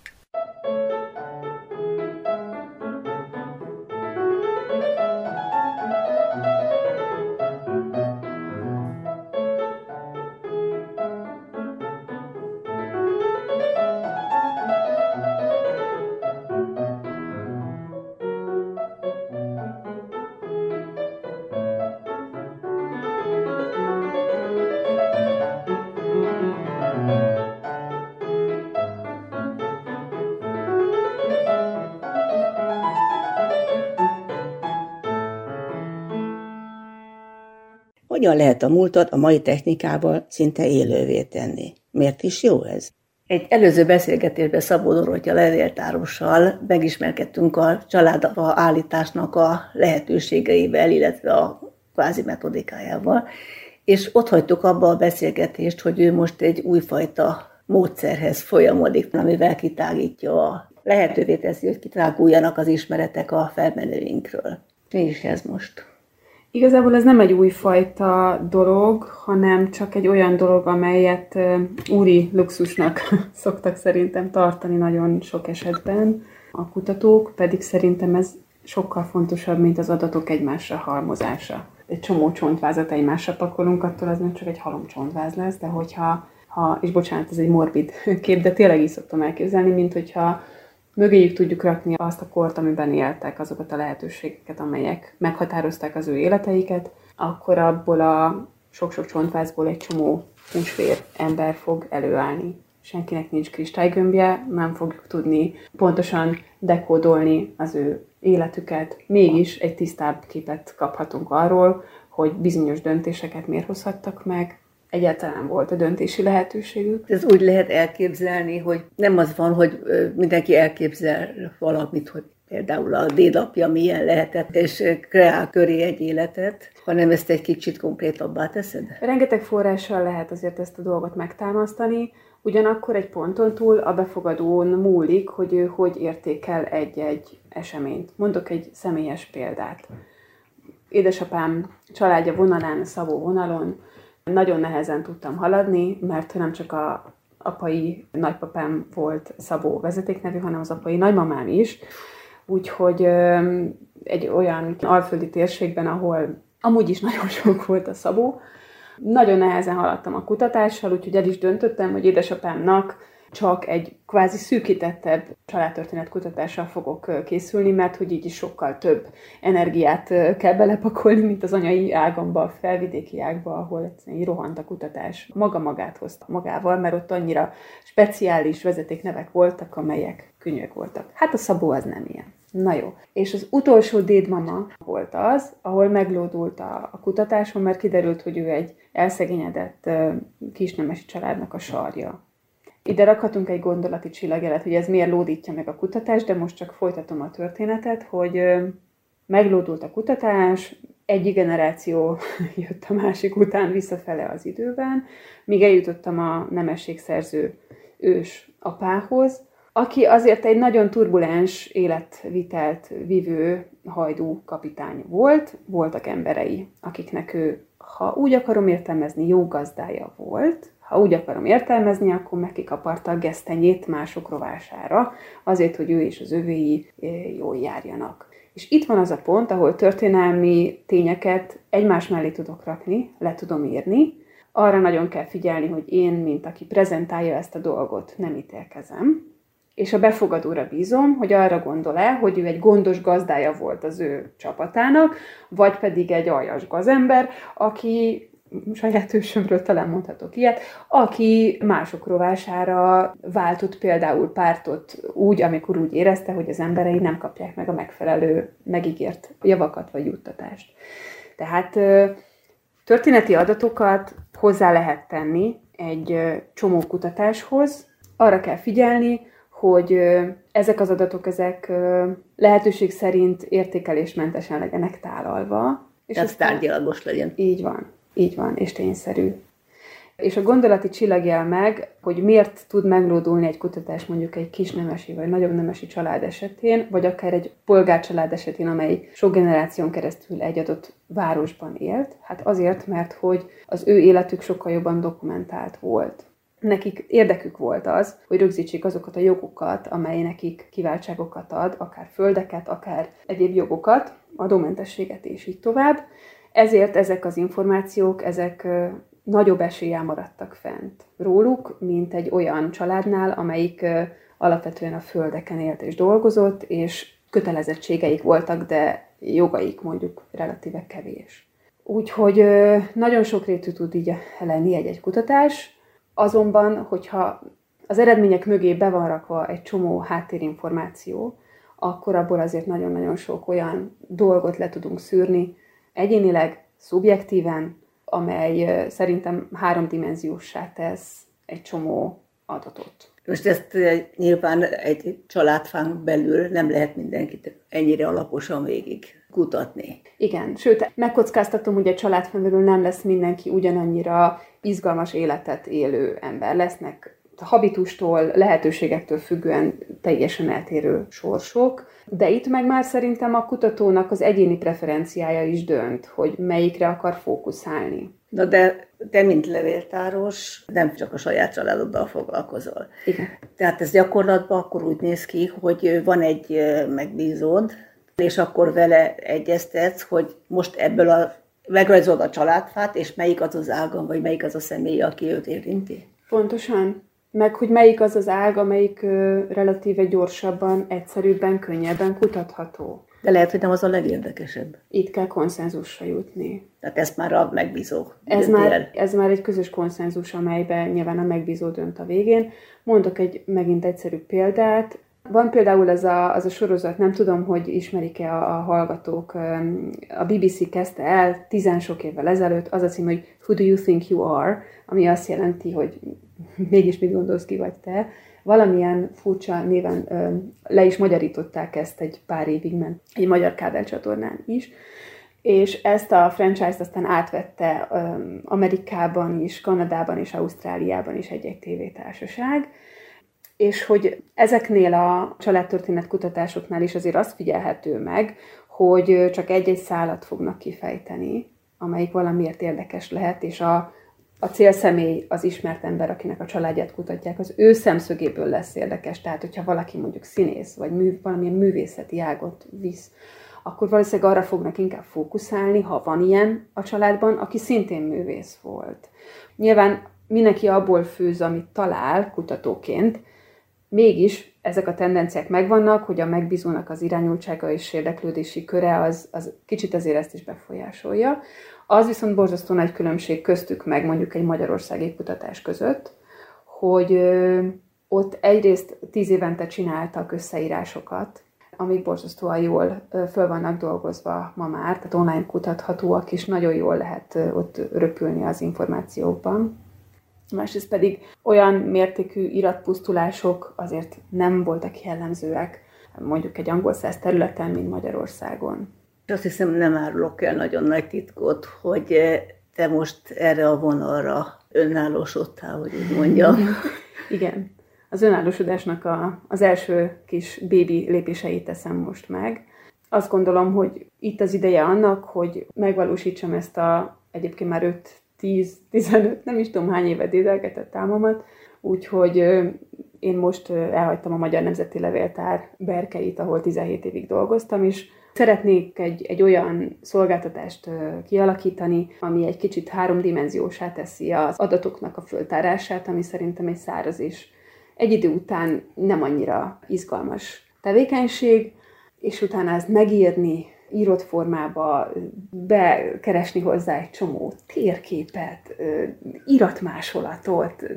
Hogyan lehet a múltat a mai technikával szinte élővé tenni? Miért is jó ez? Egy előző beszélgetésben Szabó Dorottya levéltárossal megismerkedtünk a családapa állításnak a lehetőségeivel, illetve a kvázi metodikájával, és ott hagytuk abba a beszélgetést, hogy ő most egy újfajta módszerhez folyamodik, amivel kitágítja a lehetővé teszi, hogy kitáguljanak az ismeretek a felmenőinkről. Mi is ez most? Igazából ez nem egy újfajta dolog, hanem csak egy olyan dolog, amelyet úri luxusnak szoktak szerintem tartani nagyon sok esetben a kutatók, pedig szerintem ez sokkal fontosabb, mint az adatok egymásra halmozása. Egy csomó csontvázat egymásra pakolunk, attól az nem csak egy halom csontváz lesz, de hogyha, ha, és bocsánat, ez egy morbid kép, de tényleg így szoktam elképzelni, mint hogyha mögéjük tudjuk rakni azt a kort, amiben éltek, azokat a lehetőségeket, amelyek meghatározták az ő életeiket, akkor abból a sok-sok csontvázból egy csomó húsvér ember fog előállni. Senkinek nincs kristálygömbje, nem fogjuk tudni pontosan dekódolni az ő életüket. Mégis egy tisztább képet kaphatunk arról, hogy bizonyos döntéseket miért hozhattak meg, egyáltalán volt a döntési lehetőségük. Ez úgy lehet elképzelni, hogy nem az van, hogy mindenki elképzel valamit, hogy például a dédapja milyen lehetett, és kreál köré egy életet, hanem ezt egy kicsit konkrétabbá teszed? Rengeteg forrással lehet azért ezt a dolgot megtámasztani, ugyanakkor egy ponton túl a befogadón múlik, hogy ő hogy értékel egy-egy eseményt. Mondok egy személyes példát. Édesapám családja vonalán, Szabó vonalon nagyon nehezen tudtam haladni, mert nem csak a apai nagypapám volt Szabó vezetéknevű, hanem az apai nagymamám is. Úgyhogy egy olyan alföldi térségben, ahol amúgy is nagyon sok volt a Szabó, nagyon nehezen haladtam a kutatással, úgyhogy el is döntöttem, hogy édesapámnak csak egy kvázi szűkítettebb családtörténet kutatással fogok készülni, mert hogy így is sokkal több energiát kell belepakolni, mint az anyai ágamba, a felvidéki ágba, ahol egyszerűen rohant a kutatás. Maga magát hozta magával, mert ott annyira speciális vezetéknevek voltak, amelyek könnyűek voltak. Hát a Szabó az nem ilyen. Na jó. És az utolsó dédmama volt az, ahol meglódult a, a kutatáson, mert kiderült, hogy ő egy elszegényedett kisnemesi családnak a sarja. Ide rakhatunk egy gondolati csillagjelet, hogy ez miért lódítja meg a kutatást, de most csak folytatom a történetet, hogy meglódult a kutatás, egyik generáció jött a másik után visszafele az időben, míg eljutottam a nemességszerző ős apához, aki azért egy nagyon turbulens életvitelt vívő hajdú kapitány volt, voltak emberei, akiknek ő, ha úgy akarom értelmezni, jó gazdája volt. Ha úgy akarom értelmezni, akkor megkikaparta a gesztenyét mások rovására, azért, hogy ő és az övéi jól járjanak. És itt van az a pont, ahol történelmi tényeket egymás mellé tudok rakni, le tudom írni. Arra nagyon kell figyelni, hogy én, mint aki prezentálja ezt a dolgot, nem ítélkezem. És a befogadóra bízom, hogy arra gondol-e, hogy ő egy gondos gazdája volt az ő csapatának, vagy pedig egy aljas gazember, aki, saját ősömről talán mondhatok ilyet, aki mások rovására váltott például pártot úgy, amikor úgy érezte, hogy az emberei nem kapják meg a megfelelő, megígért javakat vagy juttatást. Tehát történeti adatokat hozzá lehet tenni egy csomó kutatáshoz. Arra kell figyelni, hogy ezek az adatok ezek lehetőség szerint értékelésmentesen legyenek tálalva. És ez tárgyalagos legyen. Így van, így van, és tényszerű. És a gondolati csillag meg, hogy miért tud meglódulni egy kutatás mondjuk egy kisnemesi vagy nagyobb nemesi család esetén, vagy akár egy polgárcsalád esetén, amely sok generáción keresztül egy adott városban élt. Hát azért, mert hogy az ő életük sokkal jobban dokumentált volt. Nekik érdekük volt az, hogy rögzítsék azokat a jogokat, amely nekik kiváltságokat ad, akár földeket, akár egyéb jogokat, adómentességet és így tovább. Ezért ezek az információk, ezek nagyobb eséllyel maradtak fent róluk, mint egy olyan családnál, amelyik alapvetően a földeken élt és dolgozott, és kötelezettségeik voltak, de jogaik mondjuk relatíve kevés. Úgyhogy nagyon sokrétű tud így lenni egy-egy kutatás, azonban, hogyha az eredmények mögé be van rakva egy csomó háttérinformáció, akkor abból azért nagyon-nagyon sok olyan dolgot le tudunk szűrni, egyénileg, szubjektíven, amely szerintem háromdimenzióssá tesz egy csomó adatot. Most ezt nyilván egy családfán belül nem lehet mindenkit ennyire alaposan végig kutatni. Igen, sőt, megkockáztatom, hogy egy családfán belül nem lesz mindenki ugyanannyira izgalmas életet élő ember. Lesznek habitustól, lehetőségektől függően teljesen eltérő sorsok, de itt meg már szerintem a kutatónak az egyéni preferenciája is dönt, hogy melyikre akar fókuszálni. Na de te, mint levéltáros, nem csak a saját családoddal foglalkozol. Igen. Tehát ez gyakorlatban akkor úgy néz ki, hogy van egy megbízód, és akkor vele egyeztetsz, hogy most ebből a megrajzolod a családfát, és melyik az az ágam, vagy melyik az a személy, aki őt érinti. Pontosan. Meg hogy melyik az az ág, amelyik ö, relatíve gyorsabban, egyszerűbben, könnyebben kutatható. De lehet, hogy nem az a legérdekesebb. Itt kell konszenzusra jutni. Tehát ezt már a megbízó. Ez már, ez már egy közös konszenzus, amelyben nyilván a megbízó dönt a végén. Mondok egy megint egyszerű példát. Van például az a, az a sorozat, nem tudom, hogy ismerik-e a, a hallgatók, a bé bé cé kezdte el tizen sok évvel ezelőtt, az a cím, hogy Who do you think you are? Ami azt jelenti, hogy mégis mit gondolsz, ki vagy te. Valamilyen furcsa néven ö, le is magyarították ezt, egy pár évig ment egy magyar kábelcsatornán is, és ezt a franchise-t aztán átvette ö, Amerikában is, Kanadában és Ausztráliában is egy-egy tévétársaság, és hogy ezeknél a családtörténet kutatásoknál is azért azt figyelhető meg, hogy csak egy-egy szálat fognak kifejteni, amelyik valamiért érdekes lehet, és a A célszemély az ismert ember, akinek a családját kutatják, az ő szemszögéből lesz érdekes. Tehát, hogyha valaki mondjuk színész, vagy mű, valamilyen művészeti ágot visz, akkor valószínűleg arra fognak inkább fókuszálni, ha van ilyen a családban, aki szintén művész volt. Nyilván mindenki abból főz, amit talál kutatóként, mégis ezek a tendenciák megvannak, hogy a megbízónak az irányultsága és érdeklődési köre az, az kicsit azért ezt is befolyásolja. Az viszont borzasztó nagy különbség köztük meg mondjuk egy magyarországi kutatás között, hogy ö, ott egyrészt tíz évente csináltak összeírásokat, amik borzasztóan jól ö, föl vannak dolgozva ma már, tehát online kutathatóak, és nagyon jól lehet ö, ott röpülni az információkban. Másrészt pedig olyan mértékű iratpusztulások azért nem voltak jellemzőek mondjuk egy angol száz területen, mint Magyarországon. Azt hiszem, nem árulok el nagyon nagy titkot, hogy te most erre a vonalra önállósodtál, hogy úgy mondjam. Igen. Az önállósodásnak a, az első kis bébi lépéseit teszem most meg. Azt gondolom, hogy itt az ideje annak, hogy megvalósítsam ezt a egyébként már öt, tíz, tizenöt, nem is tudom hány éve dédelgetett álmomat, úgyhogy én most elhagytam a Magyar Nemzeti Levéltár berkeit, ahol tizenhét évig dolgoztam, és szeretnék egy, egy olyan szolgáltatást kialakítani, ami egy kicsit háromdimenziósá teszi az adatoknak a föltárását, ami szerintem egy száraz és egy idő után nem annyira izgalmas tevékenység, és utána ezt megírni, írott formába, bekeresni hozzá egy csomó térképet, iratmásolatot,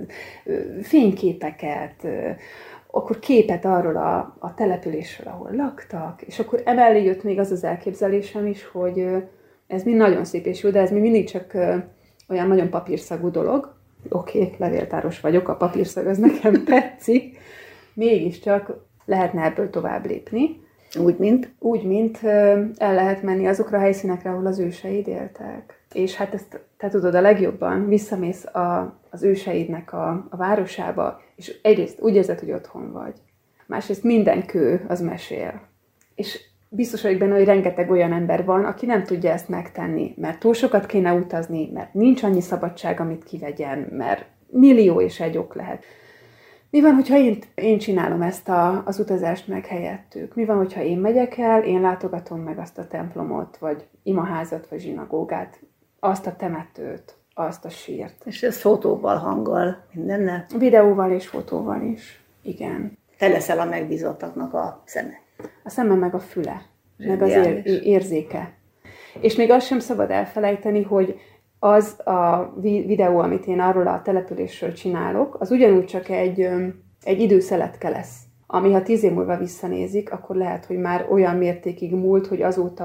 fényképeket, akkor képet arról a, a településről, ahol laktak, és akkor emellé jött még az az elképzelésem is, hogy ez mind nagyon szép és jó, de ez még mindig csak olyan nagyon papírszagú dolog. Oké, okay, levéltáros vagyok, a papírszag az nekem tetszik, mégiscsak lehetne ebből tovább lépni. Úgy, mint? Úgy, mint el lehet menni azokra a helyszínekre, ahol az őseid éltek. És hát ezt te tudod a legjobban, visszamész a, az őseidnek a, a városába, és egyrészt úgy érzed, hogy otthon vagy. Másrészt minden kő az mesél. És biztos vagyok benne, hogy rengeteg olyan ember van, aki nem tudja ezt megtenni, mert túl sokat kéne utazni, mert nincs annyi szabadság, amit kivegyen, mert millió és egy ok lehet. Mi van, hogyha én, én csinálom ezt a, az utazást meg helyettük? Mi van, hogyha én megyek el, én látogatom meg azt a templomot, vagy imaházat, vagy zsinagógát, azt a temetőt, azt a sírt. És ez fotóval, hanggal, mindennel? Videóval és fotóval is, igen. Te leszel a megbízottaknak a szeme. A szeme meg a füle, meg az ér, érzéke. És még azt sem szabad elfelejteni, hogy az a videó, amit én arról a településről csinálok, az ugyanúgy csak egy, egy időszeletke lesz, ami ha tíz év múlva visszanézik, akkor lehet, hogy már olyan mértékig múlt, hogy azóta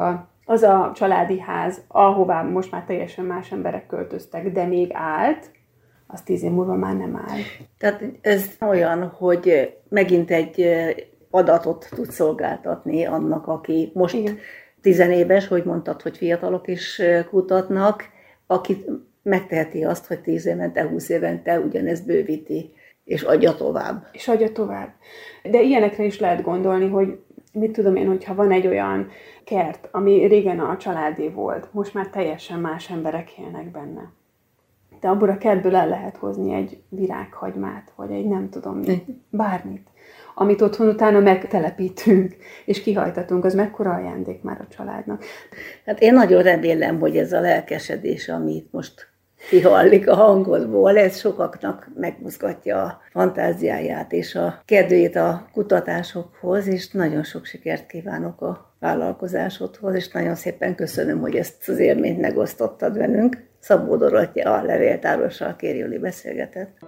Az a családi ház, ahová most már teljesen más emberek költöztek, de még állt, az tíz év múlva már nem áll. Tehát ez olyan, hogy megint egy adatot tud szolgáltatni annak, aki most Igen. tizenéves, hogy mondtad, hogy fiatalok is kutatnak, aki megteheti azt, hogy tíz évente, húsz évente ugyanezt bővíti, és adja tovább. És adja tovább. De ilyenekre is lehet gondolni, hogy mit tudom én, hogyha van egy olyan kert, ami régen a családé volt, most már teljesen más emberek élnek benne. De abból a kertből el lehet hozni egy virághagymát, vagy egy nem tudom mit, bármit, amit otthon utána megtelepítünk, és kihajtatunk, az mekkora ajándék már a családnak. Hát én nagyon remélem, hogy ez a lelkesedés, amit most kihallik a hangodból, ez sokaknak megmozgatja a fantáziáját és a kedvét a kutatásokhoz, és nagyon sok sikert kívánok a vállalkozásodhoz, és nagyon szépen köszönöm, hogy ezt az élményt megosztottad velünk. Szabó Dorottya, a levéltárossal Kéri Juli beszélgetett.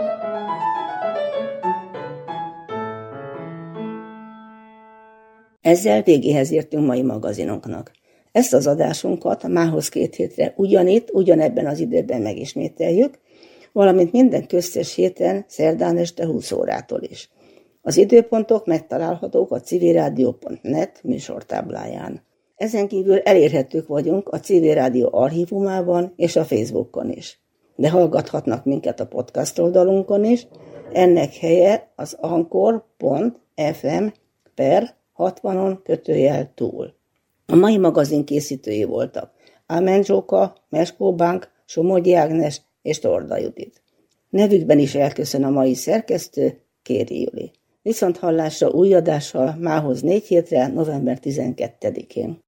Ezzel végéhez értünk mai magazinunknak. Ezt az adásunkat mához két hétre ugyanitt, ugyanebben az időben megismételjük, valamint minden köztes héten szerdán este húsz órától is. Az időpontok megtalálhatók a civilrádió pont net műsortábláján. Ezen kívül elérhetők vagyunk a Civil Rádió archívumában és a Facebookon is. De hallgathatnak minket a podcast oldalunkon is, ennek helye az anchor pont ef em per hatvanon kötőjel túl. A mai magazin készítői voltak Ámen Zsóka, Meskó Bánk, Somogyi Ágnes és Torda Judit. Nevükben is elköszön a mai szerkesztő, Kéri Juli. Viszont hallásra új adással mához négy hétre, november tizenkettedikén.